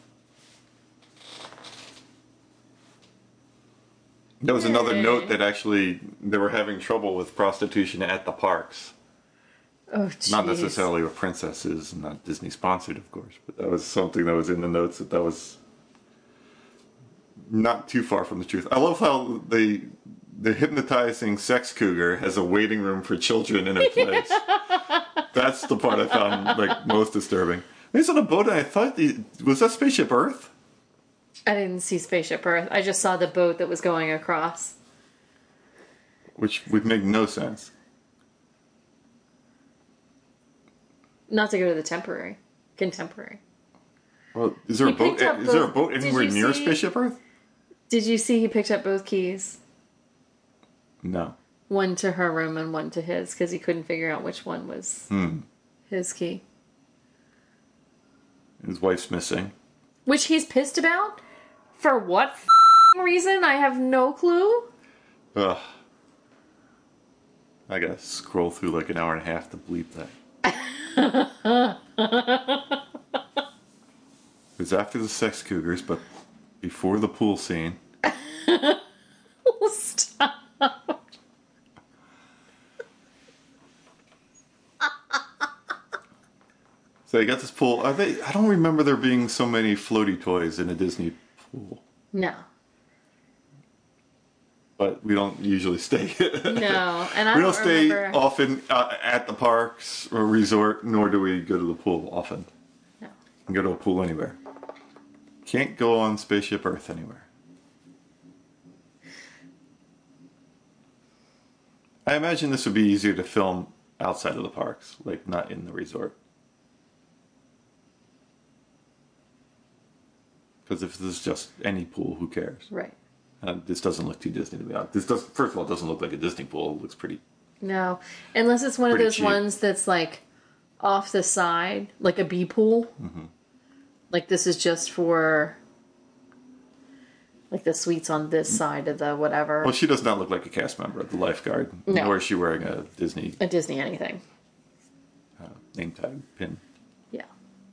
There was another Yay. note that actually they were having trouble with prostitution at the parks. Oh, jeez. Not necessarily with princesses, not Disney sponsored, of course, but that was something that was in the notes that that was not too far from the truth. I love how they the hypnotizing sex cougar has a waiting room for children in her place. That's the part I found like most disturbing. He's on a boat, and I thought the was that Spaceship Earth? I didn't see Spaceship Earth. I just saw the boat that was going across. Which would make no sense. Not to go to the temporary, contemporary. Well, is there He a boat? picked up Is there a both- boat did anywhere you near see- Spaceship Earth? Did you see he picked up both keys? No. One to her room and one to his, because he couldn't figure out which one was Hmm. his key. His wife's missing. Which he's pissed about? For what f- reason? I have no clue. Ugh. I gotta scroll through like an hour and a half to bleep that. It was after the sex cougars, but before the pool scene. Stop. So they got this pool. Are they? I don't remember there being so many floaty toys in a Disney pool, No. but we don't usually stay. No. And I we don't don't stay remember. often uh, at the parks or resort, nor do we go to the pool often. No. You can go to a pool anywhere. Can't go on Spaceship Earth anywhere. I imagine this would be easier to film outside of the parks, like not in the resort. Because if this is just any pool, who cares? Right. Uh, this doesn't look too Disney to me. This does. First of all, it doesn't look like a Disney pool. It looks pretty. No. Unless it's one Pretty of those cheap. ones that's like off the side, like a bee pool. Mm-hmm. Like this is just for like the suites on this side of the whatever. Well, she does not look like a cast member of the lifeguard. No. Nor is she wearing a Disney A Disney anything. uh, name tag pin. Yeah.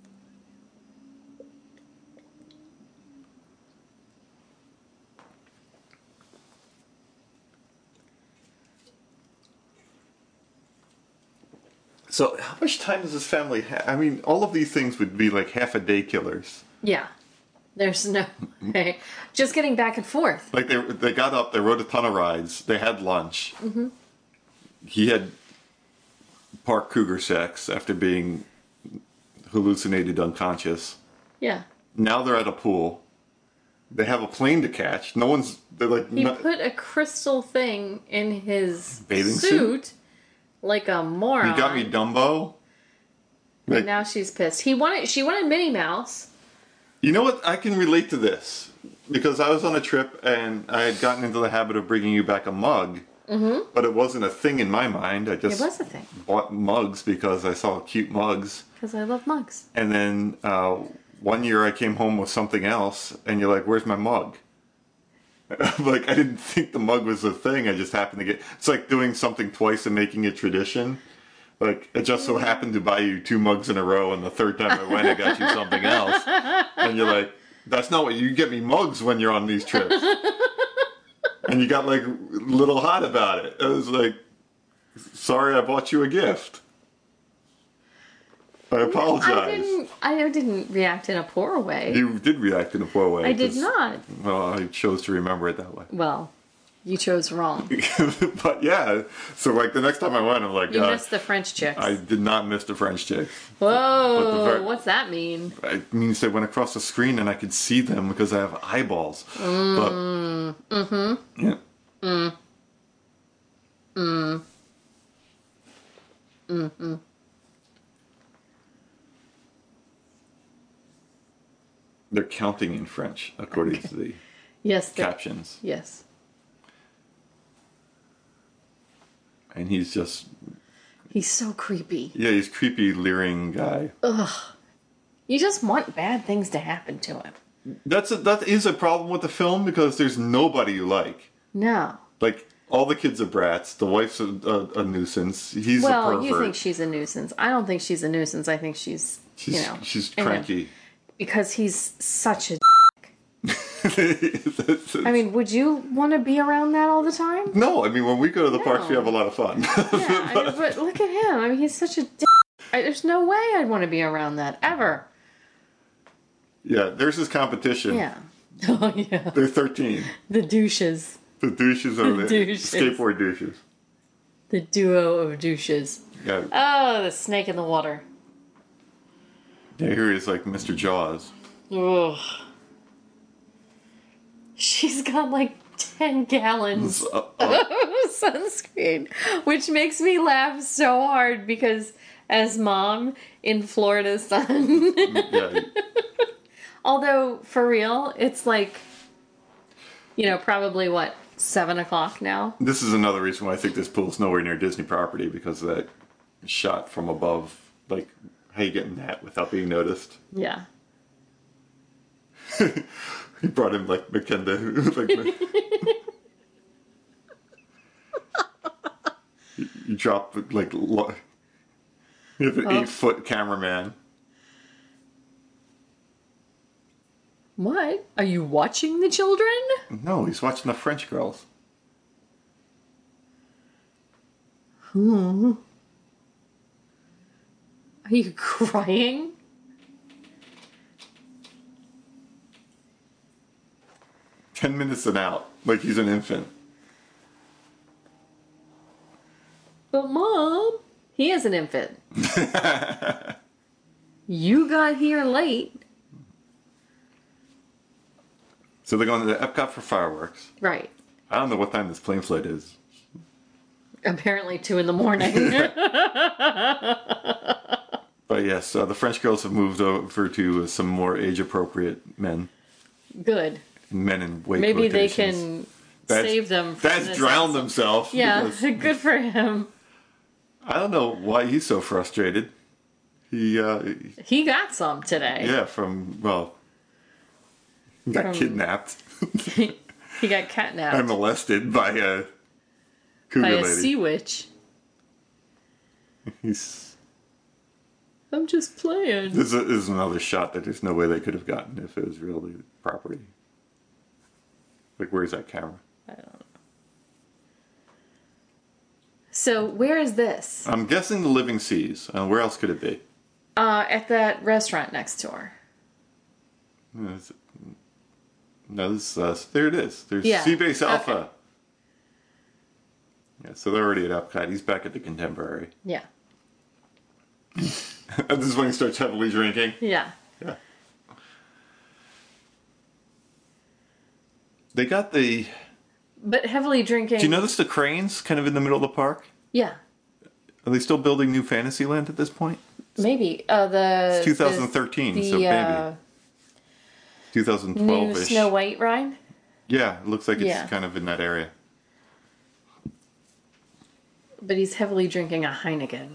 So, how much time does this family have? I mean, all of these things would be like half a day killers. Yeah. There's no way. Just getting back and forth. Like they they got up, they rode a ton of rides, they had lunch. Mm-hmm. He had park cougar sex after being hallucinated unconscious. Yeah. Now they're at a pool. They have a plane to catch. No one's. They're like. He not- put a crystal thing in his Bathing suit, suit? like a moron. you got me, Dumbo. And Like, now she's pissed. He wanted. She wanted Minnie Mouse. you know what? I can relate to this because I was on a trip and I had gotten into the habit of bringing you back a mug. Mm-hmm. But it wasn't a thing in my mind. I just It was a thing bought mugs because I saw cute mugs. because I love mugs. And then uh, one year I came home with something else, and you're like, "Where's my mug?" Like I didn't think the mug was a thing. I just happened to get. It's like doing something twice and making it tradition. Like it just so happened to buy you two mugs in a row, and the third time I went, I got you something else. And you're like, "That's not what you get me mugs when you're on these trips." And you got like a little hot about it. I was like, "Sorry, I bought you a gift." I apologize. I didn't. I didn't react in a poor way. You did react in a poor way. I did 'cause- not. Well, I chose to remember it that way. Well, you chose wrong. But yeah, so like the next time I went, I'm like, You uh, missed the French chicks. I did not miss the French chick. Whoa! but the ver- What's that mean? It means they went across the screen and I could see them because I have eyeballs. Mm, but, mm-hmm. Yeah. Mm. Mm. Mm-hmm. They're counting in French, according Okay. to the Yes. the- captions. Yes. And he's just, He's so creepy. yeah, he's creepy, leering guy. Ugh. You just want bad things to happen to him. That's a, that is a problem with the film because there's nobody you like. No. Like, all the kids are brats. The wife's a, a, a nuisance. He's a Well, pervert. you think she's a nuisance. I don't think she's a nuisance. I think she's, she's, you know, she's in a- cranky. because he's such a. That's- I mean, would you want to be around that all the time? no, I mean, when we go to the parks, we No. have a lot of fun. Yeah, I mean, but look at him. I mean, he's such a. D- I, there's no way I'd want to be around that ever. Yeah, there's this competition. Yeah. Oh yeah. They're thirteen. The douches. The douches are The there. douches. Skateboard douches. The duo of douches. Yeah. Oh, the snake in the water. Yeah, here he is like Mister Jaws. Ugh. She's got like ten gallons Uh, uh, of sunscreen, which makes me laugh so hard because as mom in Florida sun, yeah, although for real, it's like, you know, probably what, seven o'clock now? this is another reason why I think this pool's nowhere near Disney property, because of that shot from above. Like, how you getting that without being noticed? Yeah. He brought him like McKenna. like, you, you drop like lo- you have an Oh. eight foot cameraman. What? Are you watching the children? No, he's watching the French girls. Hmm. Are you crying? Ten minutes and out, like he's an infant. But mom, he is an infant. You got here late. So they're going to Epcot for fireworks. Right. I don't know what time this plane flight is. Apparently two in the morning. But yes, uh, the French girls have moved over to uh, some more age-appropriate men. Good. Men in weight Maybe they quotations. can That's- save them from That's this drowned accident. himself. Yeah, because- good for him. I don't know why he's so frustrated. He, uh, He got some today. yeah, from, well, he got From- kidnapped He got catnapped and molested by a cougar by a lady. sea witch. He's, I'm just playing. this is, this is another shot that there's no way they could have gotten if it was really property. Like, where's that camera? I don't know. So where is this? I'm guessing the Living Seas. Uh, where else could it be? Uh, at that restaurant next door. Uh, is it- No, this uh, there it is. There's Yeah, Seabase Alpha. okay. Yeah, so they're already at Epcot. He's back at the Contemporary. Yeah. This is when he starts heavily drinking. Yeah. Yeah. They got the. But heavily drinking. Do you notice the cranes kind of in the middle of the park? Yeah. Are they still building New Fantasyland at this point? Maybe. Uh, the. It's twenty thirteen, the, so maybe. uh, twenty New twelve-ish. Snow White ride? Yeah, it looks like it's Yeah. kind of in that area. But he's heavily drinking a Heineken.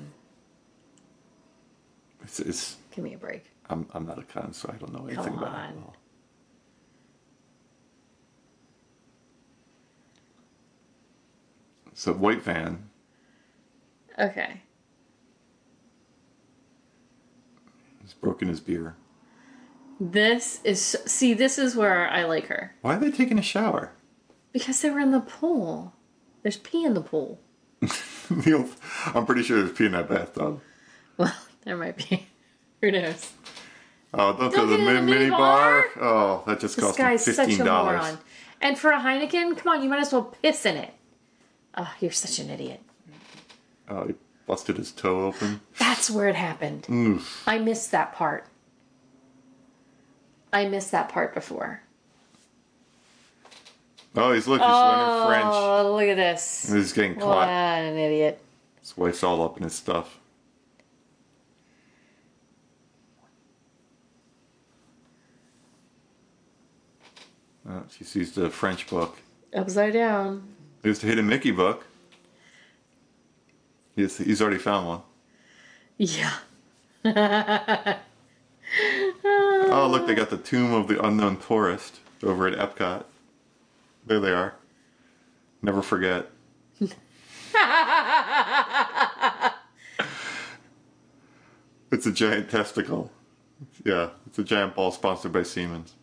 It's, it's Give me a break. I'm I'm not a con, so I don't know anything Come about on. alcohol. So white van. Okay. He's broken his beer. This is. See, this is where I like her. Why are they taking a shower? Because they were in the pool. There's pee in the pool. Neil, I'm pretty sure there's pee in that bathtub. Well, there might be. Who knows? Oh, don't, Don't go to get the in the mini mini bar. bar. Oh, that just This cost me guy's such fifteen a dollars. moron. And for a Heineken, come on, you might as well piss in it. Oh, you're such an idiot. Oh, he busted his toe open. That's where it happened. Oof. I missed that part. I missed that part before. Oh, he's look, he's learning French. Oh, look at this. He's getting What caught. an idiot. His wife's all up in his stuff. Oh, she sees the French book. Upside down. There's the Hidden Mickey book. He's, he's already found one. Yeah. Oh, look, they got the Tomb of the Unknown Tourist over at Epcot. There they are. Never forget. It's a giant testicle. Yeah, it's a giant ball sponsored by Siemens.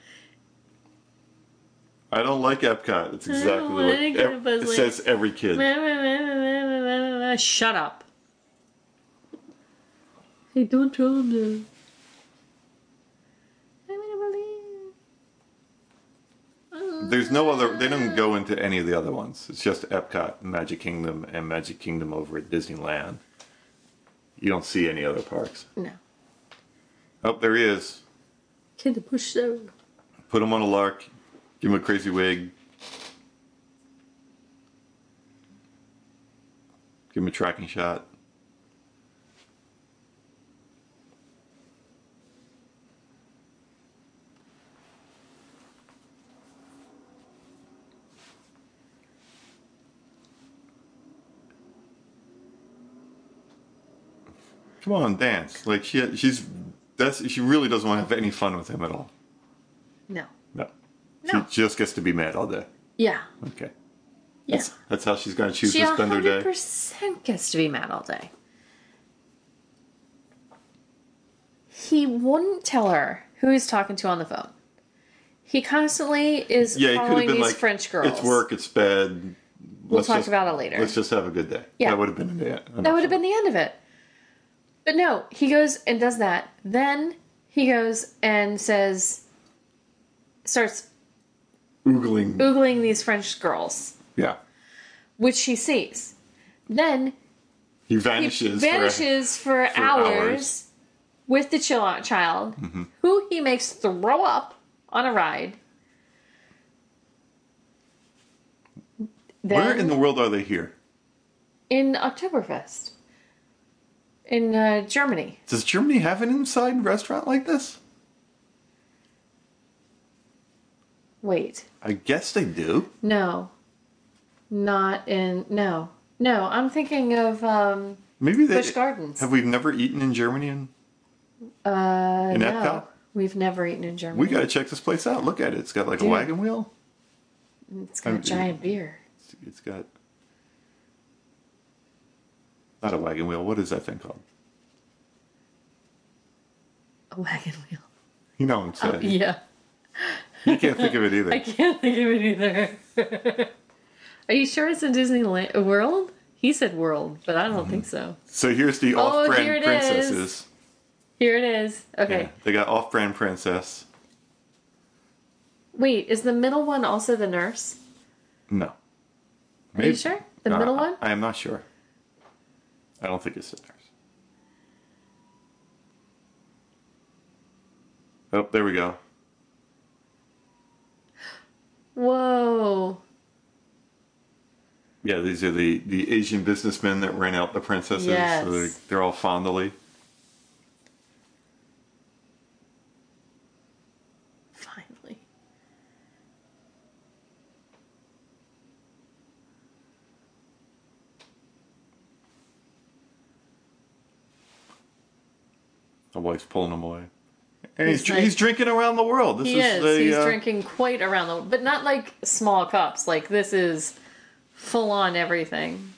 I don't like Epcot. It's exactly what wanna go to ev- Buzz it Lightyear. says every kid. Shut up. Hey, don't tell him that. I'm gonna believe. There's no other. They don't go into any of the other ones. It's just Epcot, Magic Kingdom, and Magic Kingdom over at Disneyland. You don't see any other parks. No. Oh, there he is. Kid to push so. Put him on a lark. Give him a crazy wig. Give him a tracking shot. Come on, dance. Like she, she's, that's she really doesn't want to have any fun with him at all. No. No. No. She just gets to be mad all day. Yeah. Okay. Yeah. That's, that's how she's going to choose She to spend her day. one hundred percent gets to be mad all day. He wouldn't tell her who he's talking to on the phone. He constantly is Yeah, he could have following been these like, French girls. it's work, it's bed. We'll Let's talk just- about it later. Let's just have a good day. Yeah. That would have been the end. That would have been the end of it. But no, he goes and does that. Then he goes and says, starts Oogling. oogling these French girls, Yeah. which she sees. Then He he vanishes. vanishes for, for hours, hours. with the chill out child, Mm-hmm. who he makes throw up on a ride. Then, Where in the world are they here? in Oktoberfest. In uh, Germany. Does Germany have an inside restaurant like this? Wait. I guess they do. No. Not in... No. No, I'm thinking of um, Maybe they Busch Gardens. have we never eaten in Germany in, Uh, in no. Epcot? We've never eaten in Germany. We got to check this place out. Look at it. It's got like Dude. a wagon wheel. It's got a I'm- giant beer. It's, it's got not a wagon wheel. What is that thing called? A wagon wheel. You know what I'm Oh, saying. yeah. You can't think of it either. I can't think of it either. Are you sure it's in Disneyland World? He said World, but I don't Mm-hmm. think so. So here's the Oh, off-brand here it princesses. is. Here it is. Okay. Yeah, they got off-brand princess. Wait, is the middle one also the nurse? No. Are you sure? The No, middle one? I am not sure. I don't think it's the nurse. Oh, there we go. Whoa. Yeah, these are the, the Asian businessmen that ran out the princesses. Yes. So they're, they're all fondly. Finally. The wife's pulling him away. And he's, He's he's, like- he's drinking around the world. This He is is. the, He's uh, drinking quite around the... But not like small cups. Like this is full on everything.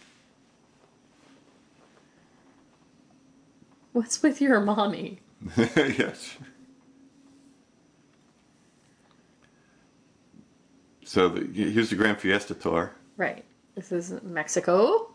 What's with your mommy? yes. So the, here's the Grand Fiesta tour. Right. This is Mexico.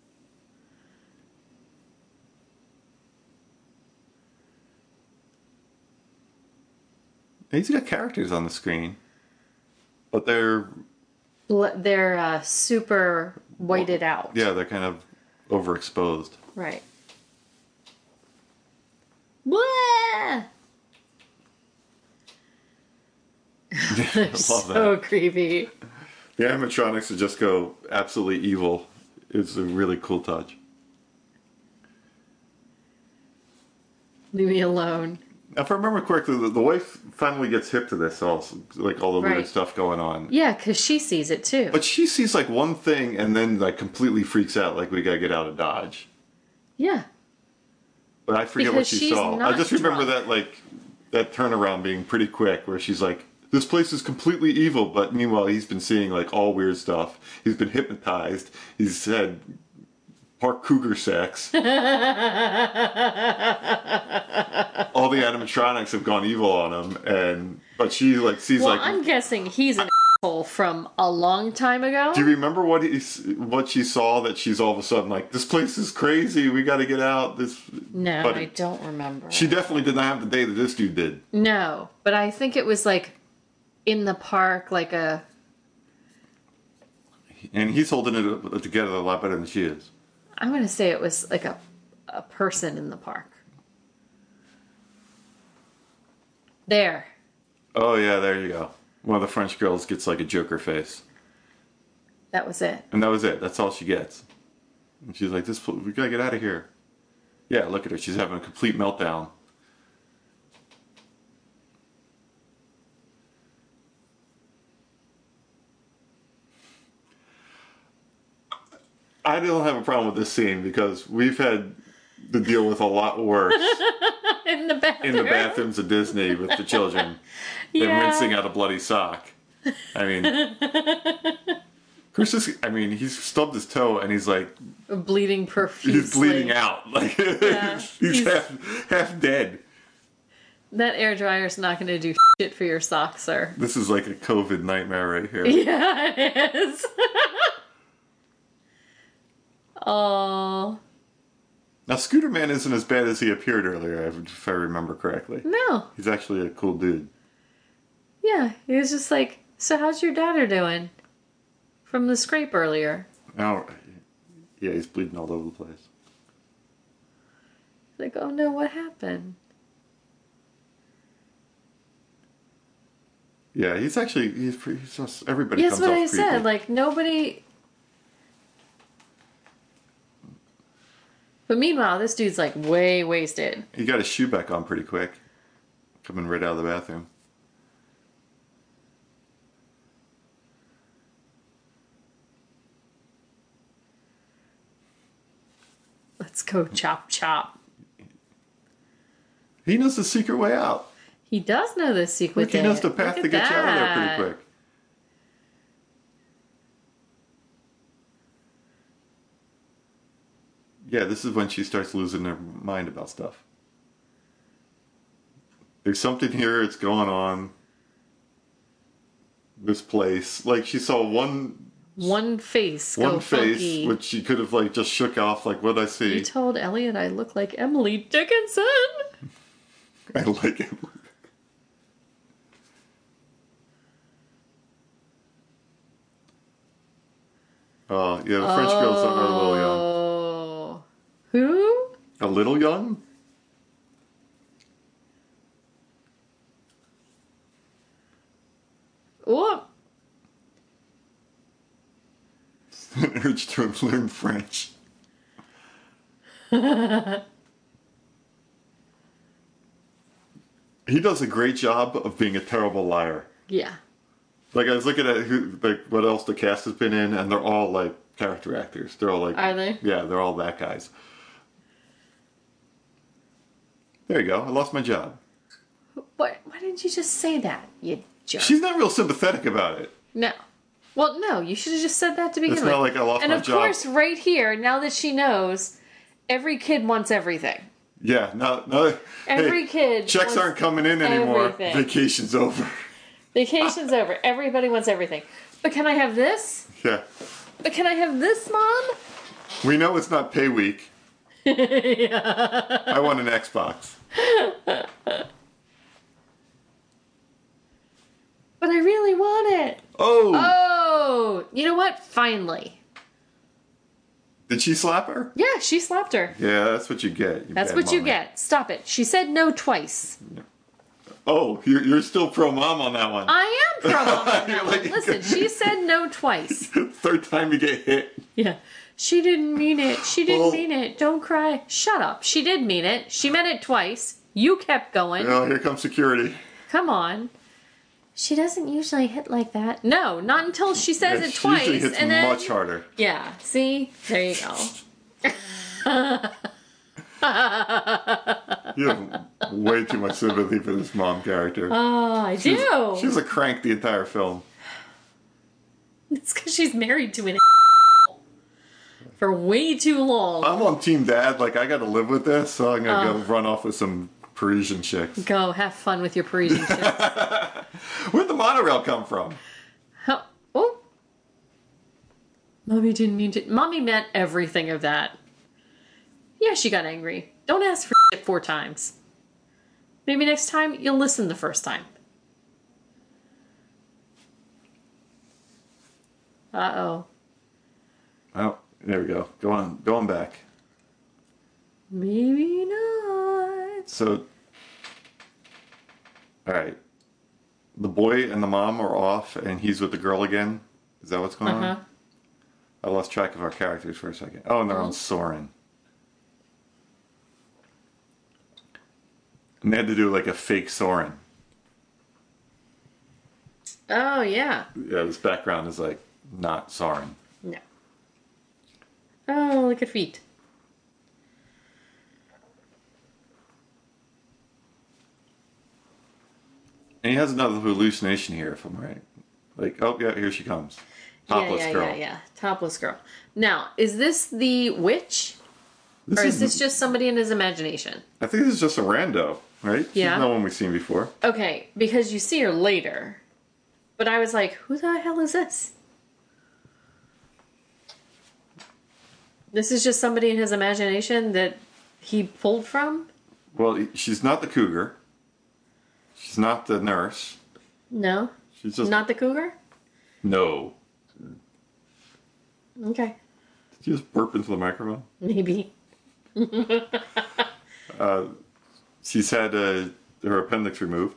He's got characters on the screen, but they're Bl- They're uh, super whited out. yeah, they're kind of overexposed. Right. Blah! They're Love so that. creepy. The animatronics to just go absolutely evil is a really cool touch. Leave me alone. If I remember correctly, the, the wife finally gets hip to this, also, like all the weird Right. stuff going on. Yeah, because she sees it too. But she sees like one thing and then like completely freaks out, like we gotta get out of Dodge. Yeah. But I forget what Because she she's saw. I not just remember drunk. that like that turnaround being pretty quick, where she's like, "This place is completely evil," but meanwhile he's been seeing like all weird stuff. He's been hypnotized. He's had park cougar sex. All the animatronics have gone evil on him, and but she like sees Well, like. I'm guessing he's an asshole from a long time ago. Do you remember what he, what she saw that she's all of a sudden like, this place is crazy, we got to get out? This No, but I don't remember. She definitely did not have the day that this dude did. No, but I think it was like in the park, like a. And he's holding it together a lot better than she is. I'm going to say it was like a, a person in the park. There. Oh yeah, there you go. One of the French girls gets like a Joker face, That was it. and that was it. That's all she gets. And she's like, "This, we gotta get out of here." Yeah, look at her. She's having a complete meltdown. I don't have a problem with this scene because we've had to deal with a lot worse In the bathroom. in the bathrooms of Disney with the children than Yeah. rinsing out a bloody sock. I mean, Chris is, I mean, he's stubbed his toe and he's like, Bleeding profusely. he's bleeding out. Like, Yeah. he's, He's- half, half dead. That air dryer's not going to do shit for your socks, sir. This is like a COVID nightmare right here. Yeah, it is. Oh. Now, Scooter Man isn't as bad as he appeared earlier, if I remember correctly. No. He's actually a cool dude. Yeah, he was just like, so how's your daughter doing? From the scrape earlier. Now, yeah, he's bleeding all over the place. Like, oh no, what happened? Yeah, he's actually, he's, pretty, he's just, everybody Yes, comes what off I creepy. said. Like, nobody. But meanwhile, this dude's like way wasted. He got his shoe back on pretty quick. Coming right out of the bathroom. Let's go chop chop. He knows the secret way out. He does know this secret. Look, he knows the path to get you out of there pretty quick. Yeah, this is when she starts losing her mind about stuff. There's something here, it's going on. This place. Like, she saw one One face go one face, funky. which she could have, like, just shook off, like, what'd I see? You told Elliot I look like Emily Dickinson. I like it. Oh, yeah, the French girls are a little young. Oh. Who? A little young? Oh. An urge to learn French. He does a great job of being a terrible liar. Yeah. Like, I was looking at who, like, what else the cast has been in, and they're all, like, character actors. They're all, like... Are they? Yeah, they're all that guys. There you go. I lost my job. What? Why didn't you just say that, you jerk? She's not real sympathetic about it. No. Well, no, you should have just said that to begin It's with. not like I lost and my of job. course, right here, now that she knows, every kid wants everything. Yeah, no, no. Every hey, kid checks wants aren't coming in anymore. everything. Vacation's over. Vacation's over. Everybody wants everything. But can I have this? Yeah. But can I have this, Mom? We know it's not pay week. Yeah. I want an Xbox. But I really want it. Oh! Oh, you know what? Finally. Did she slap her? Yeah, she slapped her. Yeah, that's what you get. you That's bad what you mommy. get. Stop it. She said no twice. Oh, you're, you're still pro mom on that one. I am pro mom on that You're one. like- Listen, she said no twice. Third time you get hit. Yeah. She didn't mean it. She didn't Well- mean it. Don't cry. Shut up. She did mean it. She meant it twice. You kept going. Oh, here comes security. Come on. She doesn't usually hit like that. No, not until she says Yeah, it she twice. usually hits and then, much harder. Yeah. See? There you go. You have way too much sympathy for this mom character. Oh, I do. She was a crank the entire film. It's because she's married to an for way too long. I'm on Team Dad. Like, I got to live with this, so I'm going to Oh. go run off with some Parisian chicks. Go have fun with your Parisian chicks. Where'd the monorail come from? How, oh. Mommy didn't mean to. Mommy meant everything of that. Yeah, she got angry. Don't ask for shit four times. Maybe next time you'll listen the first time. Uh-oh. Oh, there we go. Go on. Go on back. Maybe not. So, All right. The boy and the mom are off, and he's with the girl again. Is that what's going Uh-huh. on? I lost track of our characters for a second. Oh, and they're on Soren. And they had to do like a fake Soren. Oh, yeah. Yeah, this background is like not Soren. No. Oh, look at feet. And he has another hallucination here, if I'm right. Like, oh, yeah, here she comes. Topless yeah, yeah, girl. yeah, yeah. Topless girl. Now, is this the witch? This or is this just somebody in his imagination? I think this is just a rando, right? Yeah. She's no one we've seen before. Okay, because you see her later. But I was like, who the hell is this? This is just somebody in his imagination that he pulled from? Well, she's not the cougar. She's not the nurse. No. She's just... Not the cougar? No. Okay. Did you just burp into the microphone? Maybe. uh, she's had uh, her appendix removed.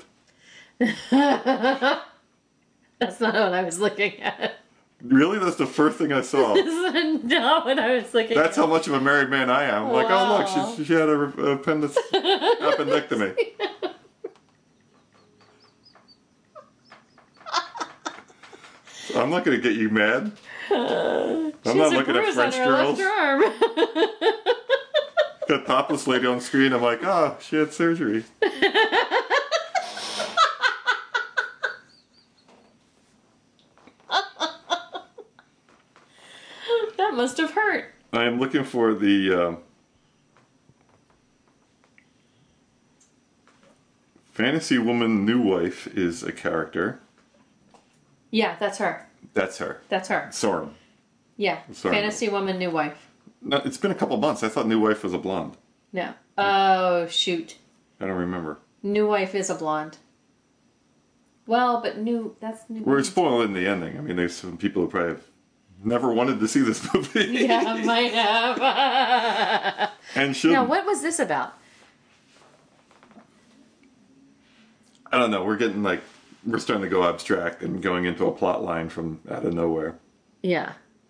That's not what I was looking at. Really? That's the first thing I saw. That's not what I was looking That's at. how much of a married man I am. I'm like, Wow. oh, look, she, she had a appendix, appendectomy. I'm not going to get you mad. Uh, I'm not looking at French girls. Got topless lady on screen. I'm like, oh, she had surgery. That must have hurt. I am looking for the um, Fantasy Woman New Wife is a character. Yeah, that's her. That's her. That's her. Soren. Yeah. Soren. Fantasy woman, new wife. No, it's been a couple months. I thought New Wife was a blonde. No. Oh, shoot. I don't remember. New wife is a blonde. Well, but new, that's new. We're spoiling the ending. I mean, there's some people who probably have never wanted to see this movie. Yeah, might have. And should. Now, what was this about? I don't know. We're getting like, we're starting to go abstract and going into a plot line from out of nowhere. Yeah.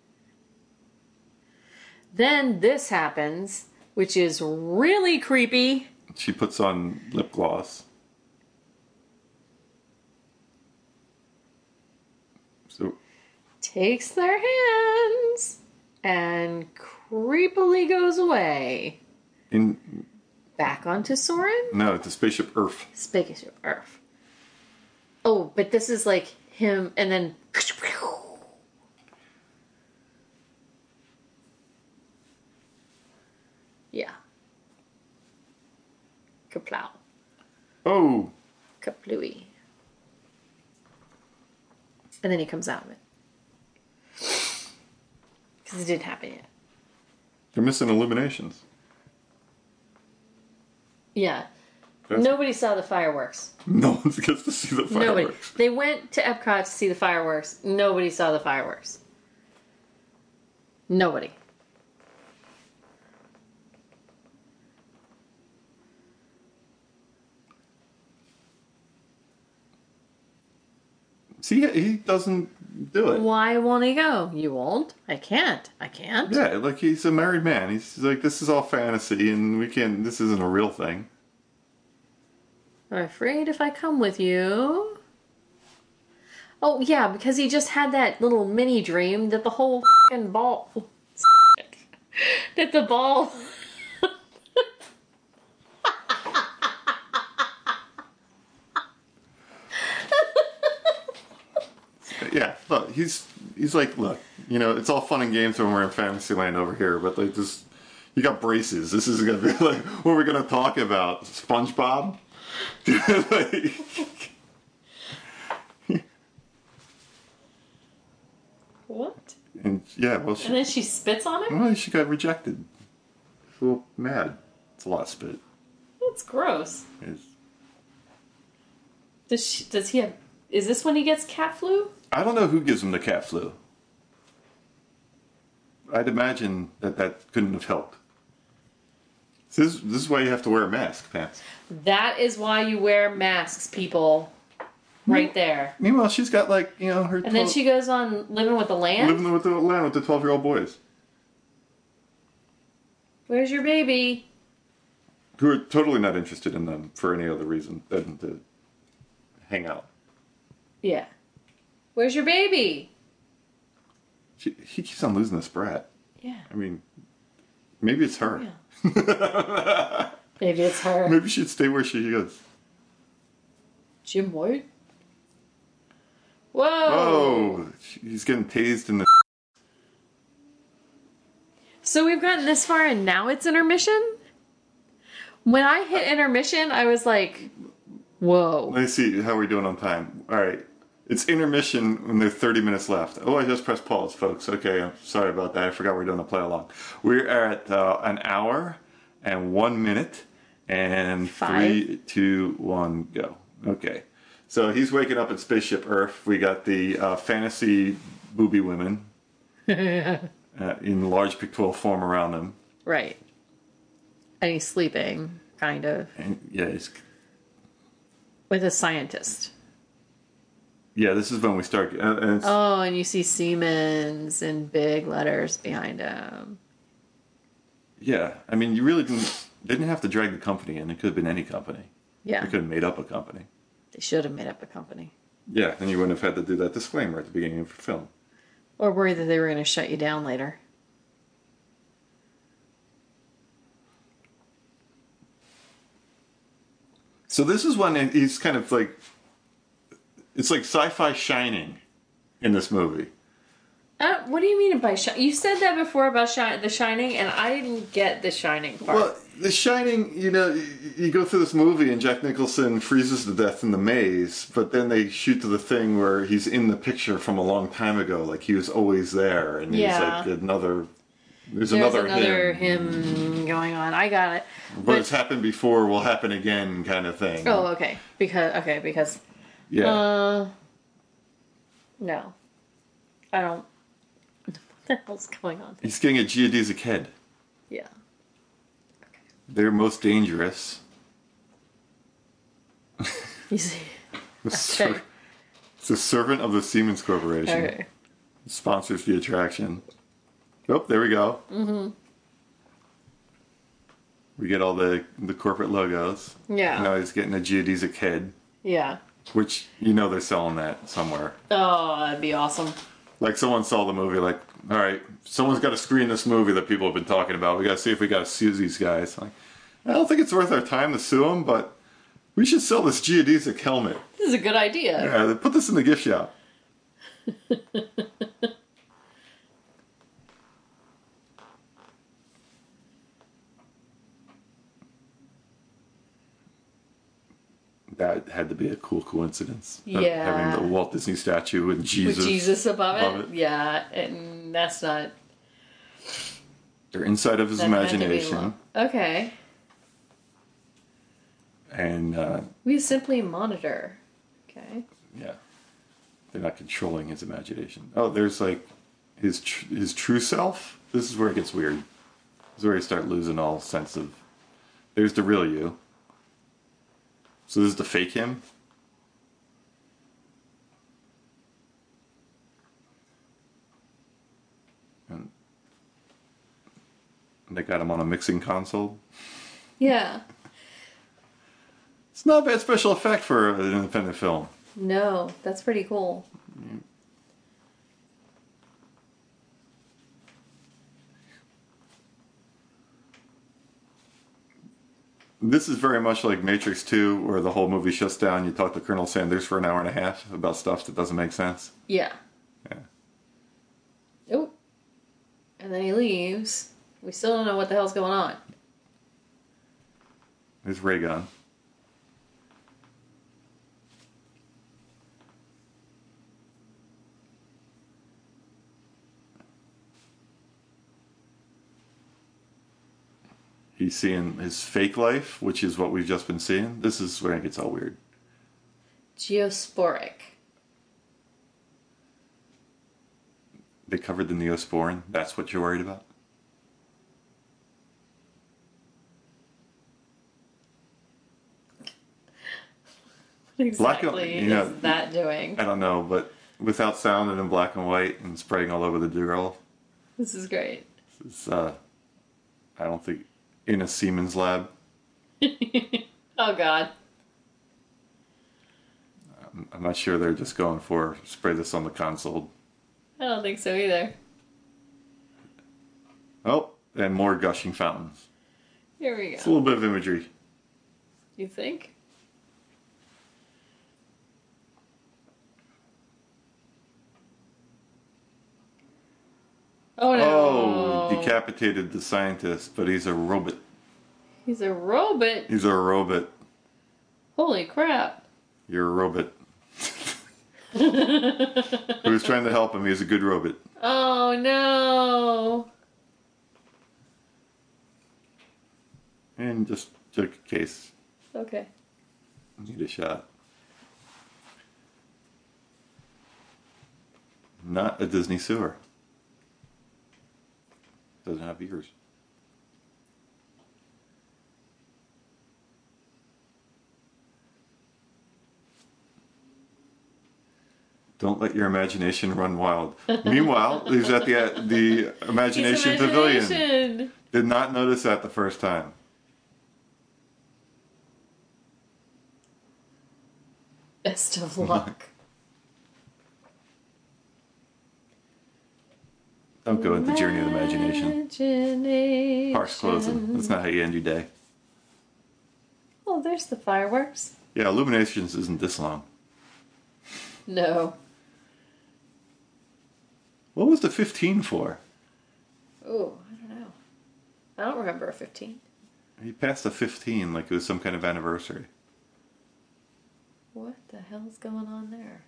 Then this happens, which is really creepy. She puts on lip gloss. So Takes their hands and creepily goes away. in Back onto Soren? no, it's a spaceship Earth. Spaceship Earth. Oh, but this is like him and then... Yeah. Kaplow. Oh, Kaplooey. And then he comes out of it. Because it didn't happen yet. they're missing illuminations. Yeah. That's- Nobody saw the fireworks. No one gets to see the Nobody. fireworks. They went to Epcot to see the fireworks. Nobody saw the fireworks. Nobody. See, he doesn't do it. Why won't he go? You won't? I can't. I can't. Yeah, like he's a married man. He's like, this is all fantasy, and we can't. This isn't a real thing. I'm afraid if I come with you. Oh, yeah, because he just had that little mini dream that the whole fucking ball. that the ball. Yeah, look, he's he's like, look, you know, it's all fun and games when we're in Fantasyland over here, but like this, you got braces. This is gonna be like, what are we gonna talk about? SpongeBob? like, What? and yeah, well, she, And then she spits on him? well, she got rejected. She's a little mad. It's a lot of spit. That's gross. It's, Does she, does he have... Is this when he gets cat flu? I don't know who gives him the cat flu. I'd imagine that that couldn't have helped. This, this is why you have to wear a mask, Pants. That is why you wear masks, people. Right there. Meanwhile, she's got like, you know, her... And then she goes on living with the land? Living with the land with the twelve-year-old boys. Where's your baby? Who are totally not interested in them for any other reason than to hang out. Yeah. Where's your baby? She, he keeps on losing this brat. Yeah. I mean, maybe it's her. Yeah. Maybe it's her. Maybe she'd stay where she is. Jim White? Whoa! Oh, he's getting tased in the... So we've gotten this far and now it's intermission? When I hit intermission, I was like, whoa. Let me see how we're doing on time. All right. It's intermission when there's thirty minutes left. Oh, I just pressed pause, folks. Okay, I'm sorry about that. I forgot we we're doing a play along. We're at uh, an hour and one minute and Five. three, two, one, go. Okay. So he's waking up at Spaceship Earth. We got the uh, fantasy booby women uh, in large pictorial form around him. Right. And he's sleeping, kind of. And yeah, he's... With a scientist. Yeah, this is when we start. Uh, and it's, Oh, and you see Siemens in big letters behind him. yeah, I mean, you really didn't, didn't have to drag the company in. It could have been any company. Yeah. They could have made up a company. They should have made up a company. Yeah, and you wouldn't have had to do that disclaimer at the beginning of the film. Or worry that they were going to shut you down later. So this is when he's kind of like, it's like sci-fi Shining in this movie. Uh, what do you mean by Shining? You said that before about shi- The Shining, and I didn't get The Shining part. Well, The Shining, you know, you go through this movie and Jack Nicholson freezes to death in the maze, but then they shoot to the thing where he's in the picture from a long time ago, like he was always there, and Yeah. he's like another. There's, There's another, another him. him going on. I got it. What has happened before will happen again, kind of thing. Oh, okay. Because okay, because Yeah. uh, no, I don't. What the hell's going on? He's getting a geodesic head. Yeah. They're most dangerous. You see. The ser- Okay. It's a servant of the Siemens Corporation. Okay. Sponsors the attraction. Oh, there we go. Mm-hmm. We get all the, the corporate logos. Yeah. Now he's getting a geodesic head, Yeah. which you know they're selling that somewhere. Oh, that'd be awesome. Like someone saw the movie, like, all right, someone's got to screen this movie that people have been talking about. We got to see if we got to sue these guys. Like, I don't think it's worth our time to sue them, but we should sell this geodesic helmet. This is a good idea. Yeah, put this in the gift shop. That had to be a cool coincidence. uh, Yeah. Having the Walt Disney statue and Jesus. With Jesus above, above it? it. Yeah, and that's not. They're inside of his That had to be imagination. lo- Okay. And, uh, We simply monitor. Okay. yeah. They're not controlling his imagination. Oh, there's like his tr- his true self. This is where it gets weird. This is where you start losing all sense of. There's the real you. So this is the fake him. And they got him on a mixing console. Yeah. It's not a bad special effect for an independent film. No, that's pretty cool. This is very much like Matrix two, where the whole movie shuts down. You talk to Colonel Sanders for an hour and a half about stuff that doesn't make sense. Yeah. Yeah. Oh. And then he leaves. We still don't know what the hell's going on. There's ray gun. He's seeing his fake life, which is what we've just been seeing. This is where it gets all weird. Geosporic. They covered the Neosporin. That's what you're worried about? exactly Black and- you know, is that doing? I don't know, but without sound and in black and white and spraying all over the girl. This is great. It's, uh, I don't think, in a Siemens lab. Oh, God. I'm, I'm not sure they're just going for spray this on the console. I don't think so either. Oh, and more gushing fountains. Here we It's a go. little bit of imagery. You think? Oh, no. Oh, decapitated the scientist, but he's a robot. He's a robot. He's a robot. Holy crap. You're a robot. Who was trying to help him? He's a good robot. Oh, no. And just took a case. Okay. Need a shot. Not a Disney sewer. Doesn't have ears. Don't let your imagination run wild. Meanwhile, he's at the uh, the Imagination He's Pavilion. imagination. Did not notice that the first time. Best of luck. Don't go into Journey of the Imagination. Imagination. Park's closing. That's not how you end your day. Oh, there's the fireworks. Yeah, Illuminations isn't this long. No. What was the fifteen for? Oh, I don't know. I don't remember a fifteen. He passed the fifteen like it was some kind of anniversary. What the hell's going on there?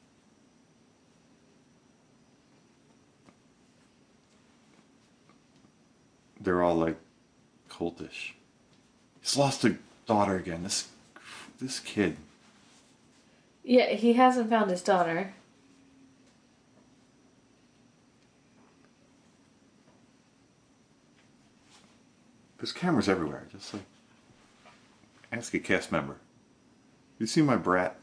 They're all like cultish. He's lost a daughter again. This this kid. Yeah, he hasn't found his daughter. There's cameras everywhere. Just like ask a cast member. You see my brat?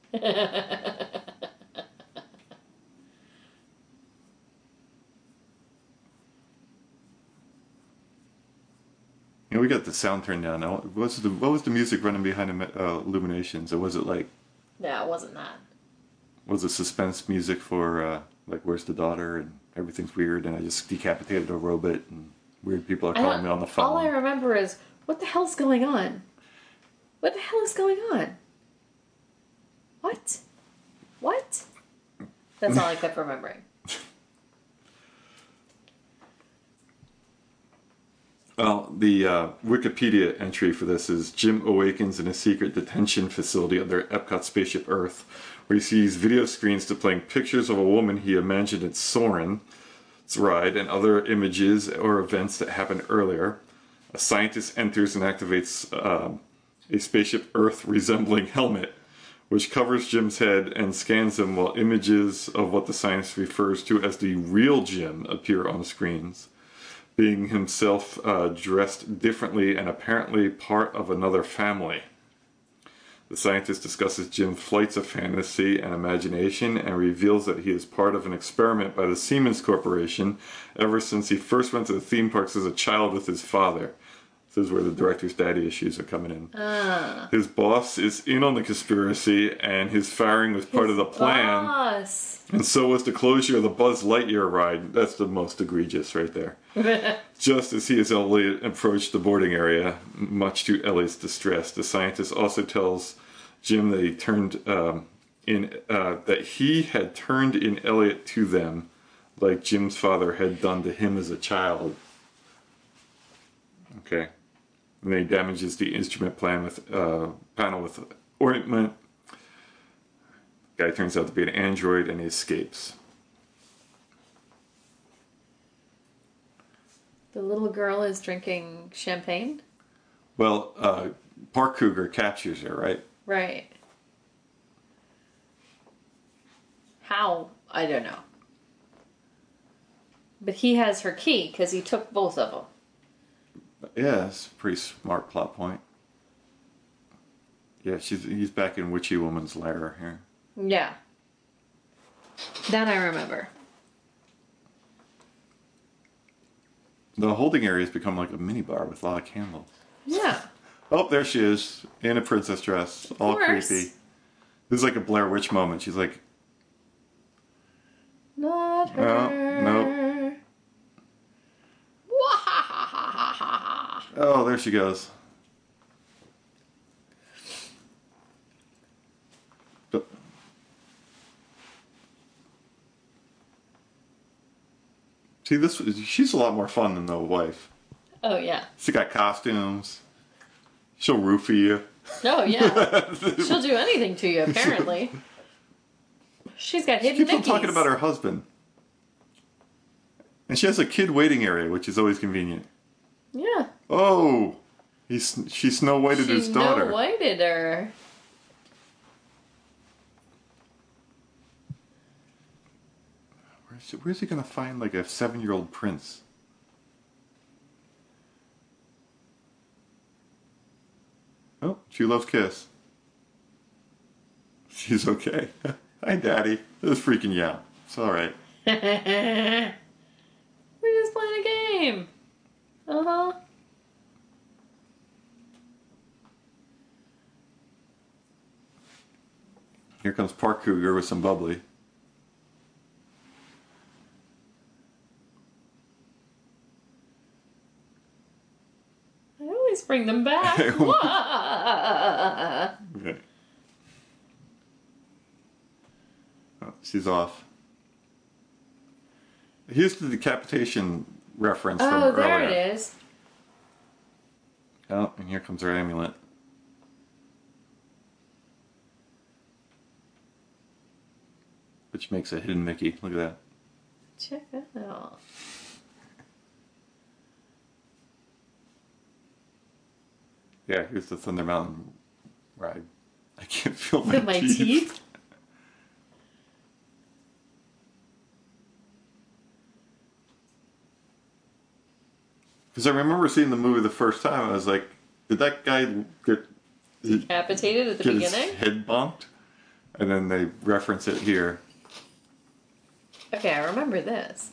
You know, we got the sound turned down. Now, what was the what was the music running behind the uh, Illuminations? Or was it like No, it wasn't that. was it suspense music for uh, like Where's the Daughter and everything's weird and I just decapitated a robot and weird people are I calling don't- me on the phone. All I remember is, what the hell's going on? What the hell is going on? What? What? That's all I kept remembering. Well, the uh, Wikipedia entry for this is Jim awakens in a secret detention facility under Epcot Spaceship Earth, where he sees video screens displaying pictures of a woman he imagined at Soarin's ride and other images or events that happened earlier. A scientist enters and activates uh, a Spaceship Earth resembling helmet, which covers Jim's head and scans him while images of what the scientist refers to as the real Jim appear on screens, being himself uh, dressed differently and apparently part of another family. The scientist discusses Jim's flights of fantasy and imagination and reveals that he is part of an experiment by the Siemens Corporation ever since he first went to the theme parks as a child with his father. This is where the director's daddy issues are coming in. Uh, His boss is in on the conspiracy and his firing was part of the plan. Boss. And so was the closure of the Buzz Lightyear ride. That's the most egregious right there. Just as he as Elliot approached the boarding area, much to Elliot's distress, the scientist also tells Jim that he turned um, in uh, that he had turned in Elliot to them, like Jim's father had done to him as a child. Okay, and then he damages the instrument plan with uh, panel with ointment. Guy turns out to be an android and he escapes. The little girl is drinking champagne? Well, uh, Park Cougar captures her, right? Right. How? I don't know. But he has her key because he took both of them. Yeah, it's a pretty smart plot point. Yeah, she's he's back in Witchy Woman's lair here. Yeah. That I remember. The holding area has become like a mini bar with a lot of candles. Yeah. Oh, there she is in a princess dress, Of all course. creepy. This is like a Blair Witch moment. She's like, Not her. no, nope. Oh, there she goes. But- See, this she's a lot more fun than the wife. Oh, yeah. She got costumes. She'll roofie you. Oh, yeah. She'll do anything to you, apparently. She's got She hidden keeps on Mickeys. talking about her husband. And she has a kid waiting area, which is always convenient. Yeah. Oh! He's, she Snow Whited She his daughter. Snow Whited her. Where's, where's he gonna find like a seven-year-old prince? Oh, she loves Kiss. She's okay. Hi, Daddy. This is freaking you out. It's alright. We're just playing a game. Uh-huh. Here comes Park Cougar with some bubbly. I always bring them back. Wah! Okay. Oh, she's off. Here's the decapitation reference Oh, from there earlier. it is. Oh, and here comes her amulet. Which makes a hidden Mickey. Look at that. Check that out. Yeah, here's the Thunder Mountain ride. I can't feel my, My teeth. teeth? Because I remember seeing the movie the first time. I was like, did that guy get, Decapitated at the get beginning? his head bonked? And then they reference it here. Okay, I remember this.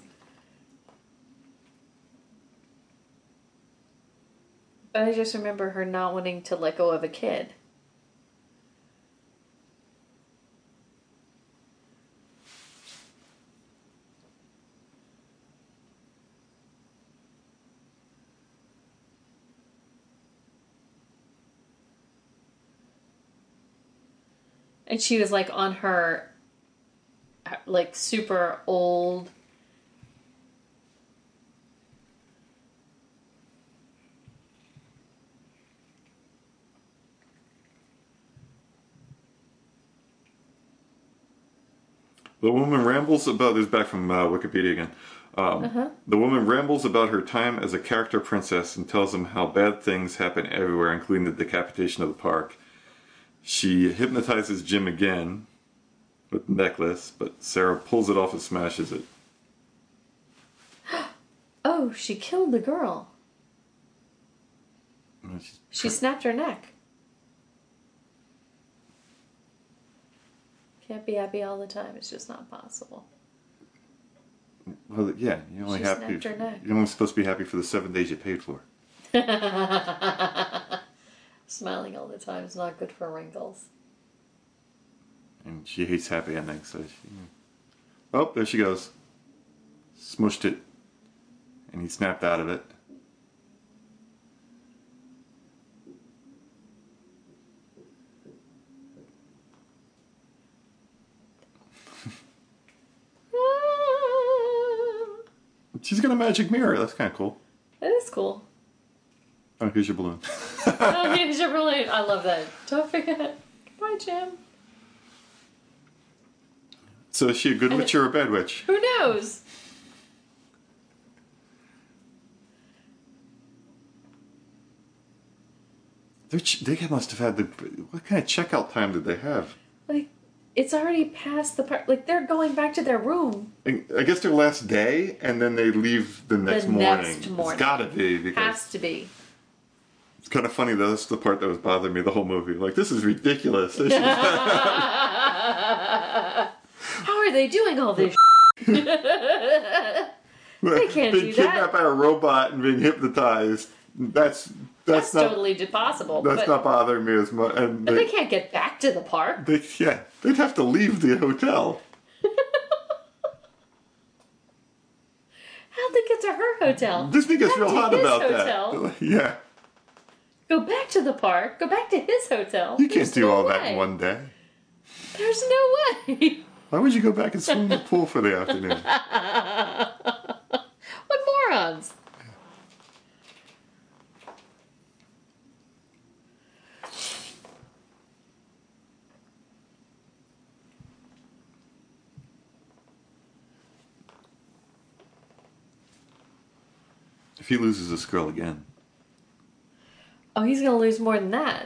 But I just remember her not wanting to let go of a kid. And she was like on her, like, super old. The woman rambles about, this is back from uh, Wikipedia again. Um, Uh-huh. The woman rambles about her time as a character princess and tells him how bad things happen everywhere, including the decapitation of the park. She hypnotizes Jim again with the necklace, but Sarah pulls it off and smashes it. Oh, she killed the girl. And she's- She snapped her neck. Can't be happy all the time. It's just not possible. Well, yeah, you're only She happy. snapped her neck. You're only supposed to be happy for the seven days you paid for. Smiling all the time is not good for wrinkles. And she hates happy endings, so she... Oh, there she goes. Smushed it. And he snapped out of it. She's got a magic mirror. That's kind of cool. It is cool. Oh, here's your balloon. Oh, here's your balloon. I love that. Don't forget. Goodbye, Jim. So is she a good witch or a bad witch? Who knows? They're ch- They must have had the... What kind of checkout time did they have? Like, it's already past the part. Like, they're going back to their room. I I guess their last day, and then they leave the next The morning. next morning. It's gotta be, because... Has to be. It's kind of funny though. That's the part that was bothering me the whole movie. Like, this is ridiculous. This is... How are they doing all this? They can't being do kidnapped that. by a robot and being hypnotized. That's that's, That's not totally possible. that's but, not bothering me as much. And but they, they can't get back to the park. they yeah, they'd have to leave the hotel. How'd they get to her hotel? Disney gets Back real to hot his about hotel. that. Yeah, Go back to the park. Go back to his hotel. you can't There's do no all that way. in one day. There's no way. Why would you go back and swim in the pool for the afternoon? What morons? If he loses this girl again, Oh, he's gonna lose more than that.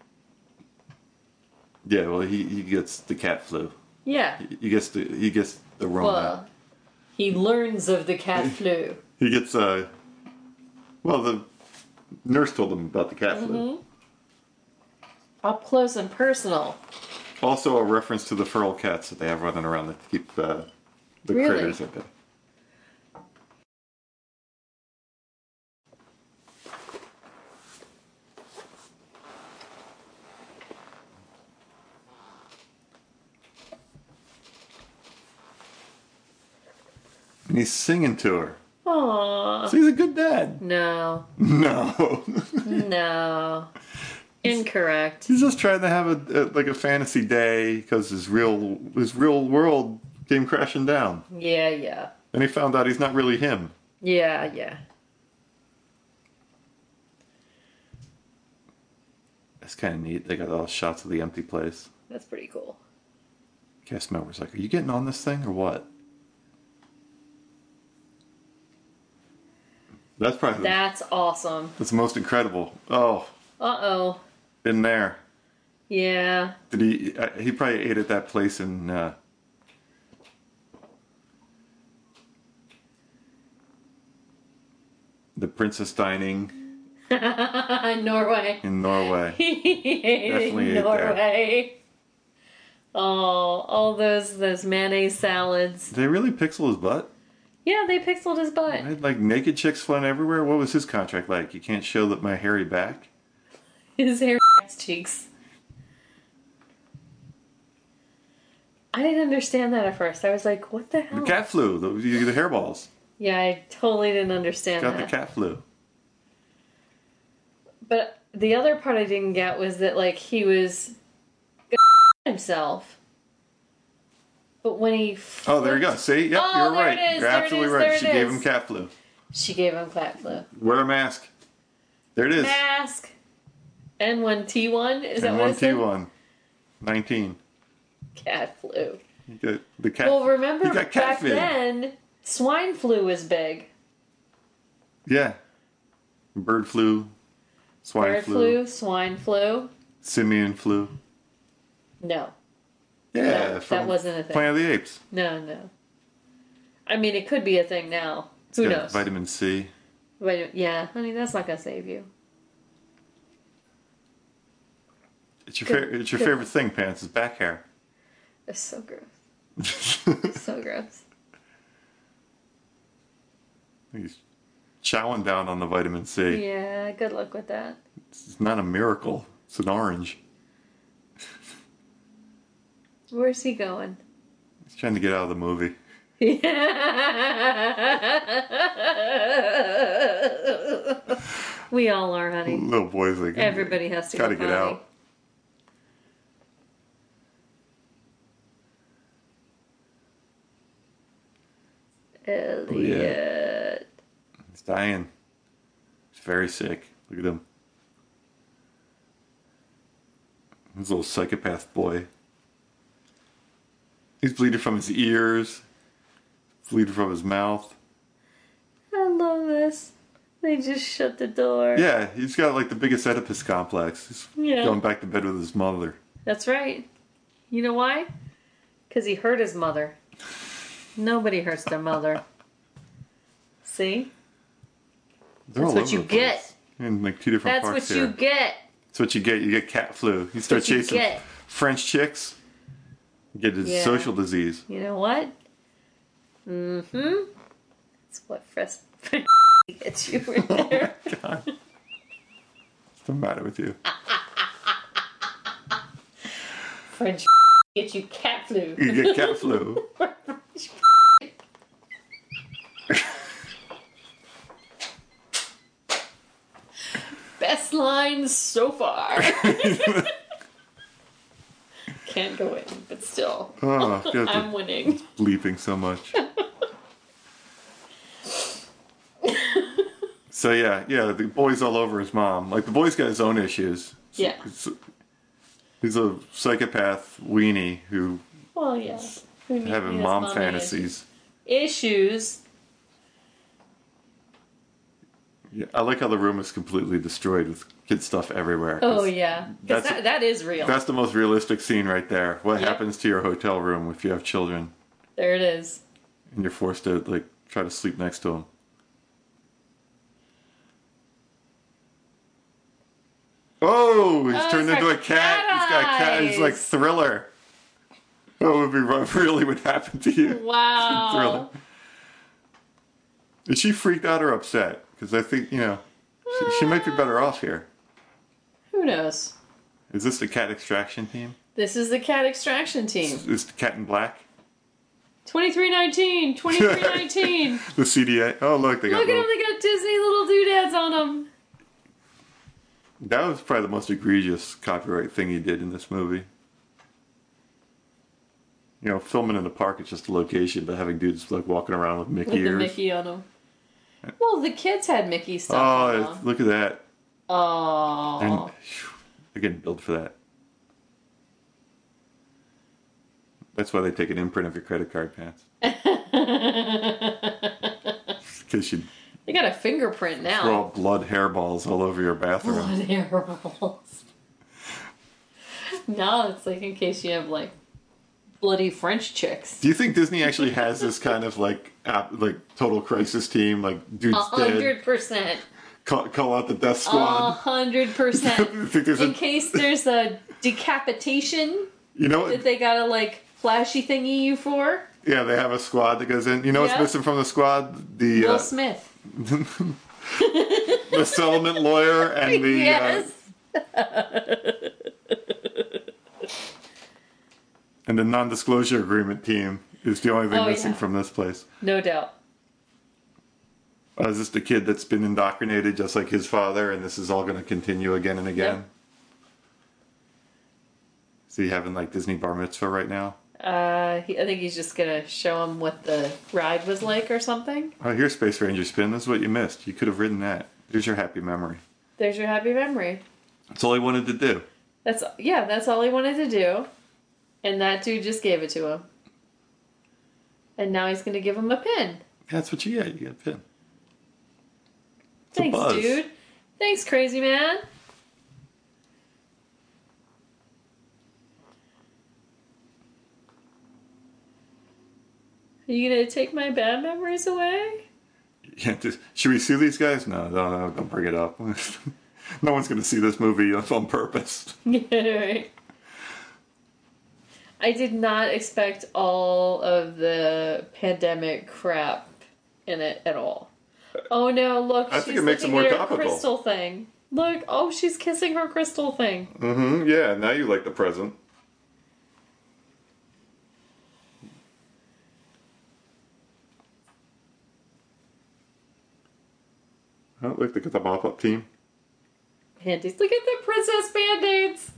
yeah, well, he, he gets the cat flu. Yeah. He, he gets the he gets the Rona. Well, he learns of the cat flu. He gets uh, well, the nurse told him about the cat flu. Mm-hmm. Up close and personal. Also, a reference to the feral cats that they have running around to keep uh, the Really? critters at bay. And he's singing to her. Aww. So he's a good dad. No. No. No. Incorrect. He's just trying to have a, a like a fantasy day because his real his real world came crashing down, Yeah, yeah. and he found out he's not really him. Yeah, yeah. That's kind of neat. They got all shots of the empty place. That's pretty cool. Cast member's like, "Are you getting on this thing or what?" That's probably That's awesome. that's the most incredible. Oh, Uh-oh. in there. Yeah. Did he? Uh, he probably ate at that place in. Uh, the Princess Dining Norway. in Norway. Definitely ate there. Norway. Oh, all those those mayonnaise salads. Did they really pixel his butt? Yeah, they pixeled his butt. I had like naked chicks flying everywhere. What was his contract like? You can't show that my hairy back. His hair cheeks. I didn't understand that at first. I was like, what the hell? The cat flu. The, the hairballs. Yeah, I totally didn't understand Got that. the cat flu. But the other part I didn't get was that, like, he was himself. But when he Oh, there you go. See? Yep, Oh, you're there right. it is, You're there it absolutely is, right. there She it gave is. him cat flu. She gave him cat flu. Wear a mask. There it is. Mask. N one T one? Is that And what one it said? T one. nineteen. Cat flu. You got the cat. Well, remember you got cat back vid. then, swine flu was big. Yeah. Bird flu. Swine Bird flu, flu, swine flu. Simian flu. No. Yeah. No, that from wasn't a thing. Planet of the Apes. No, no. I mean, it could be a thing now. Who Got knows? Vitamin C. Vitamin, yeah, honey, that's not gonna save you. It's your Good- fa- it's your good. favorite thing, Pants. Is back hair. It's so gross. So gross. He's chowing down on the vitamin C. Yeah, good luck with that. It's not a miracle. It's an orange. Where's he going? He's trying to get out of the movie. We all are, honey. Little boy's like, Everybody has to gotta go get potty. out. Elliot. He's dying. He's very sick. Look at him. This little psychopath boy. He's bleeding from his ears. Bleeding from his mouth. I love this. They just shut the door. Yeah, he's got like the biggest Oedipus complex. He's Yeah. going back to bed with his mother. That's right. You know why? Because he hurt his mother. Nobody hurts their mother. See? They're That's all what over you the place. get. in like two different That's parts what here. you get. That's what you get. You get cat flu. You start What you chasing get. French chicks. You get a Yeah. social disease. You know what? Mm-hmm. That's what fresh gets you right there. God. What's the matter with you? French get you cat flu. You get cat flu. Best lines so far. Can't go in, but still. Oh, God, I'm winning. bleeping so much. So yeah, yeah, the boy's all over his mom. Like the boy's got his own issues. Yeah. He's a psychopath weenie who Well, yeah. Who need- having has mom mommy fantasies. Issues. Yeah, I like how the room is completely destroyed with kid stuff everywhere. 'cause Oh yeah, because that's- that, that is real. That's the most realistic scene right there. What Yep. happens to your hotel room if you have children There it is. and you're forced to like try to sleep next to them? Oh, he's Oh, turned it's into a got cat. cat He's got a cat. He's like eyes. Thriller. What would be what really would happen to you? Thriller. Wow. Is she freaked out or upset? Because I think you know she, she might be better off here. Who knows? Is this the cat extraction team? This is the cat extraction team. Is this the cat in black? twenty-three nineteen, twenty-three nineteen. The C D A. Oh look, they got. Look at little- them, they got Disney little doodads on them. That was probably the most egregious copyright thing he did in this movie. You know, filming in the park is just a location, but having dudes like walking around with Mickey With the ears. Mickey on them. Well, the kids had Mickey stuff Oh, on it's- them. look at that! Oh. And phew, they're getting billed for that. That's why they take an imprint of your credit card, Pants. Because you They got a fingerprint now. throw out blood hairballs all over your bathroom. Blood hairballs. Now it's like in case you have like bloody French chicks. Do you think Disney actually has this kind of like app, like total crisis team, like dude's A dead, hundred percent. call, call out the death A squad? hundred You percent. think there's In a, case there's a decapitation you know, that they got a like flashy thingy you for. yeah, they have a squad that goes in. You know what's Yeah. missing from the squad? The Will uh, Smith. the settlement lawyer and the Yes. uh, and the non-disclosure agreement team is the only thing Oh, missing yeah. from this place. No doubt. Uh, is this the kid that's been indoctrinated just like his father, and this is all going to continue again and again? Yep. Is he having like Disney bar mitzvah right now? Uh, he, I think he's just gonna show him what the ride was like or something. Oh, here's Space Ranger Spin. This is what you missed. You could have ridden that. Here's your happy memory. There's your happy memory. That's all he wanted to do. That's yeah. That's all he wanted to do, and that dude just gave it to him. And now he's gonna give him a pin. That's what you get. You get a pin. It's a Thanks, buzz. dude. Thanks, crazy man. Are you gonna take my bad memories away? Yeah, just, should we sue these guys? No, no, no, don't bring it up. No one's going to see this movie on purpose. Yeah, right. I did not expect all of the pandemic crap in it at all. Oh no, look, I she's think it makes it looking more at her topical. crystal thing. Look, oh, she's kissing her crystal thing. Mm-hmm, yeah, now you like the present. Oh, look, they got the mop-up team. Panties. Look at the princess band-aids.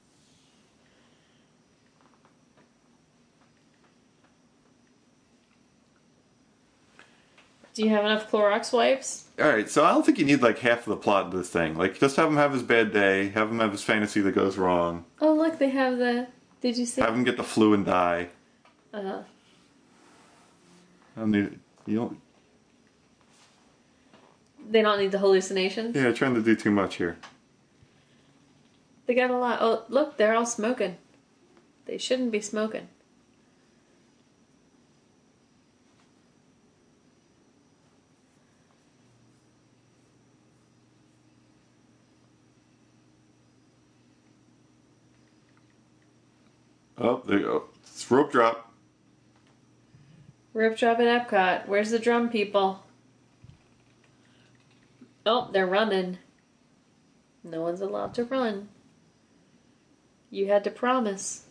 Do you have enough Clorox wipes? All right, so I don't think you need like half of the plot of this thing. Like, just have him have his bad day, have him have his fantasy that goes wrong, Oh, look, they have the... Did you see? have him get the flu and die. Uh, I don't need, you don't, they don't need the hallucinations? yeah, trying to do too much here. They got a lot. Oh, look, they're all smoking. They shouldn't be smoking. Oh, there you go. It's rope drop. Rope drop at Epcot. Where's the drum people? Oh, they're running. No one's allowed to run. You had to promise.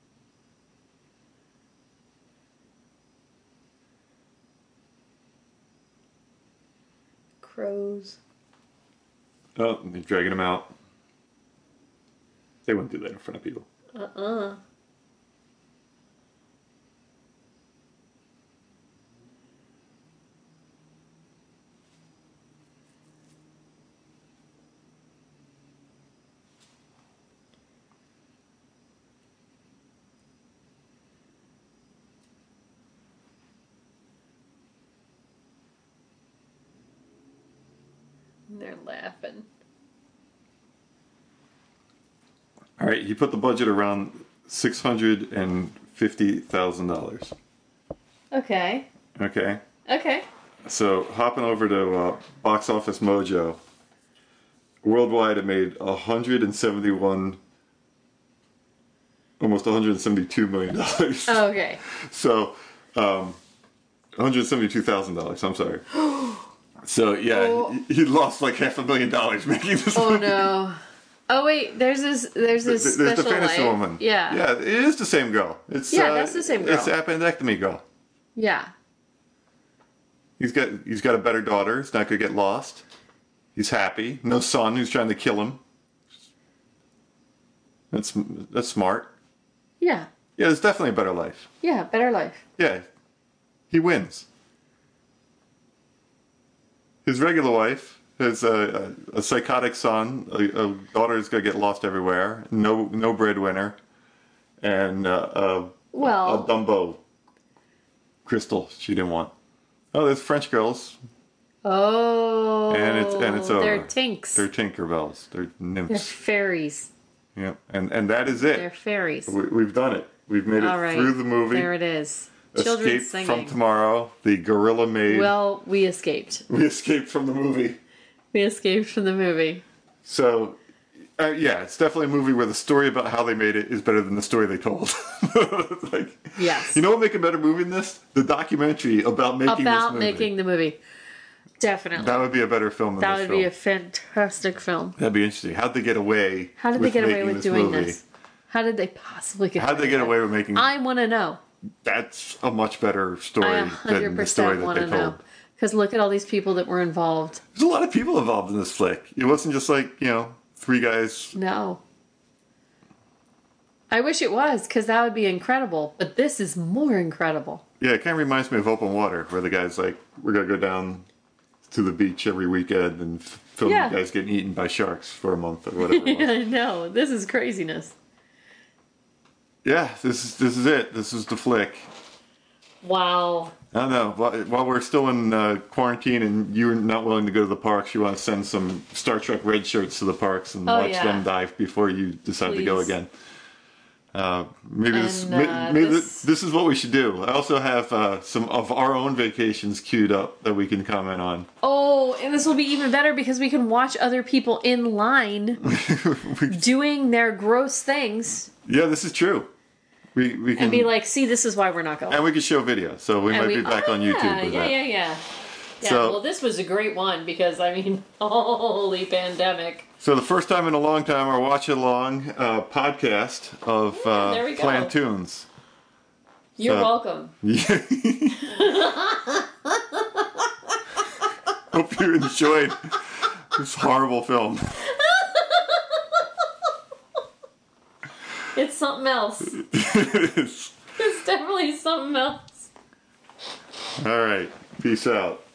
Crows. Oh, they're dragging him out. They wouldn't do that in front of people. Uh-uh. They're laughing. All right, he put the budget around six hundred and fifty thousand dollars. Okay. Okay. Okay. So hopping over to uh, Box Office Mojo, worldwide it made one hundred seventy-one, almost one hundred seventy-two million dollars. Oh, okay. So, um, one hundred seventy-two thousand dollars. I'm sorry. So yeah, Oh. he, he lost like half a million dollars making this Oh movie. no. Oh wait, there's this there's this There's the special fantasy light. woman. Yeah. Yeah, it is the same girl. It's Yeah, uh, that's the same girl. It's the appendectomy girl. Yeah. He's got he's got a better daughter. He's not gonna get lost. He's happy. No son who's trying to kill him. That's that's smart. Yeah. Yeah, it's definitely a better life. Yeah, better life. Yeah, he wins. His regular wife has a, a, a psychotic son. A, a daughter is gonna get lost everywhere. No no breadwinner, and uh, a, Well, a Dumbo crystal she didn't want. Oh, there's French girls. oh, And it's- and it's They're over. tinks. They're Tinkerbells. They're They're nymphs. fairies. Yep. And and that is it. They're fairies. We, we've done it. We've made it All right. through the movie. There it is. Children Escape singing. from Tomorrow. The gorilla made. Well, we escaped. We escaped from the movie. We escaped from the movie. So, uh, yeah, it's definitely a movie where the story about how they made it is better than the story they told. Like, Yes. you know what would make a better movie than this? The documentary about making About this movie. making the movie. Definitely. That would be a better film than That this would film. be a fantastic film. That'd be interesting. How'd they get away? How did they with get away making with this doing movie? this? How did they possibly get How'd away they get with away that? with making? I want to know. That's a much better story I than the story one hundred percent that want they to told. know. Because look at all these people that were involved. There's a lot of people involved in this flick. It wasn't just like, you know, three guys. No. I wish it was, because that would be incredible. But this is more incredible. Yeah, it kind of reminds me of Open Water, where the guy's like, we're going to go down to the beach every weekend and f- film Yeah. you guys getting eaten by sharks for a month or whatever it was. I know. This is craziness. Yeah, this is this is it. This is the flick. Wow. I don't know. While, while we're still in uh, quarantine and you're not willing to go to the parks, you want to send some Star Trek red shirts to the parks and Oh, watch yeah. them dive before you decide to go Please. again. Uh, maybe this And, may- uh, maybe this- this is what we should do. I also have uh, some of our own vacations queued up that we can comment on. Oh, and this will be even better because we can watch other people in line doing their gross things Yeah, this is true. We we can and be like, see, this is why we're not going. and we can show video, so we And might we- be back oh, on yeah, YouTube with yeah, that. yeah, yeah. Yeah, So- well, this was a great one because, I mean, holy pandemic. So the first time in a long time, our watch along uh, podcast of uh, there we go. Plantoons. You're So- welcome. Hope you enjoyed this horrible film. It's something else. It is. It's definitely something else. All right. Peace out.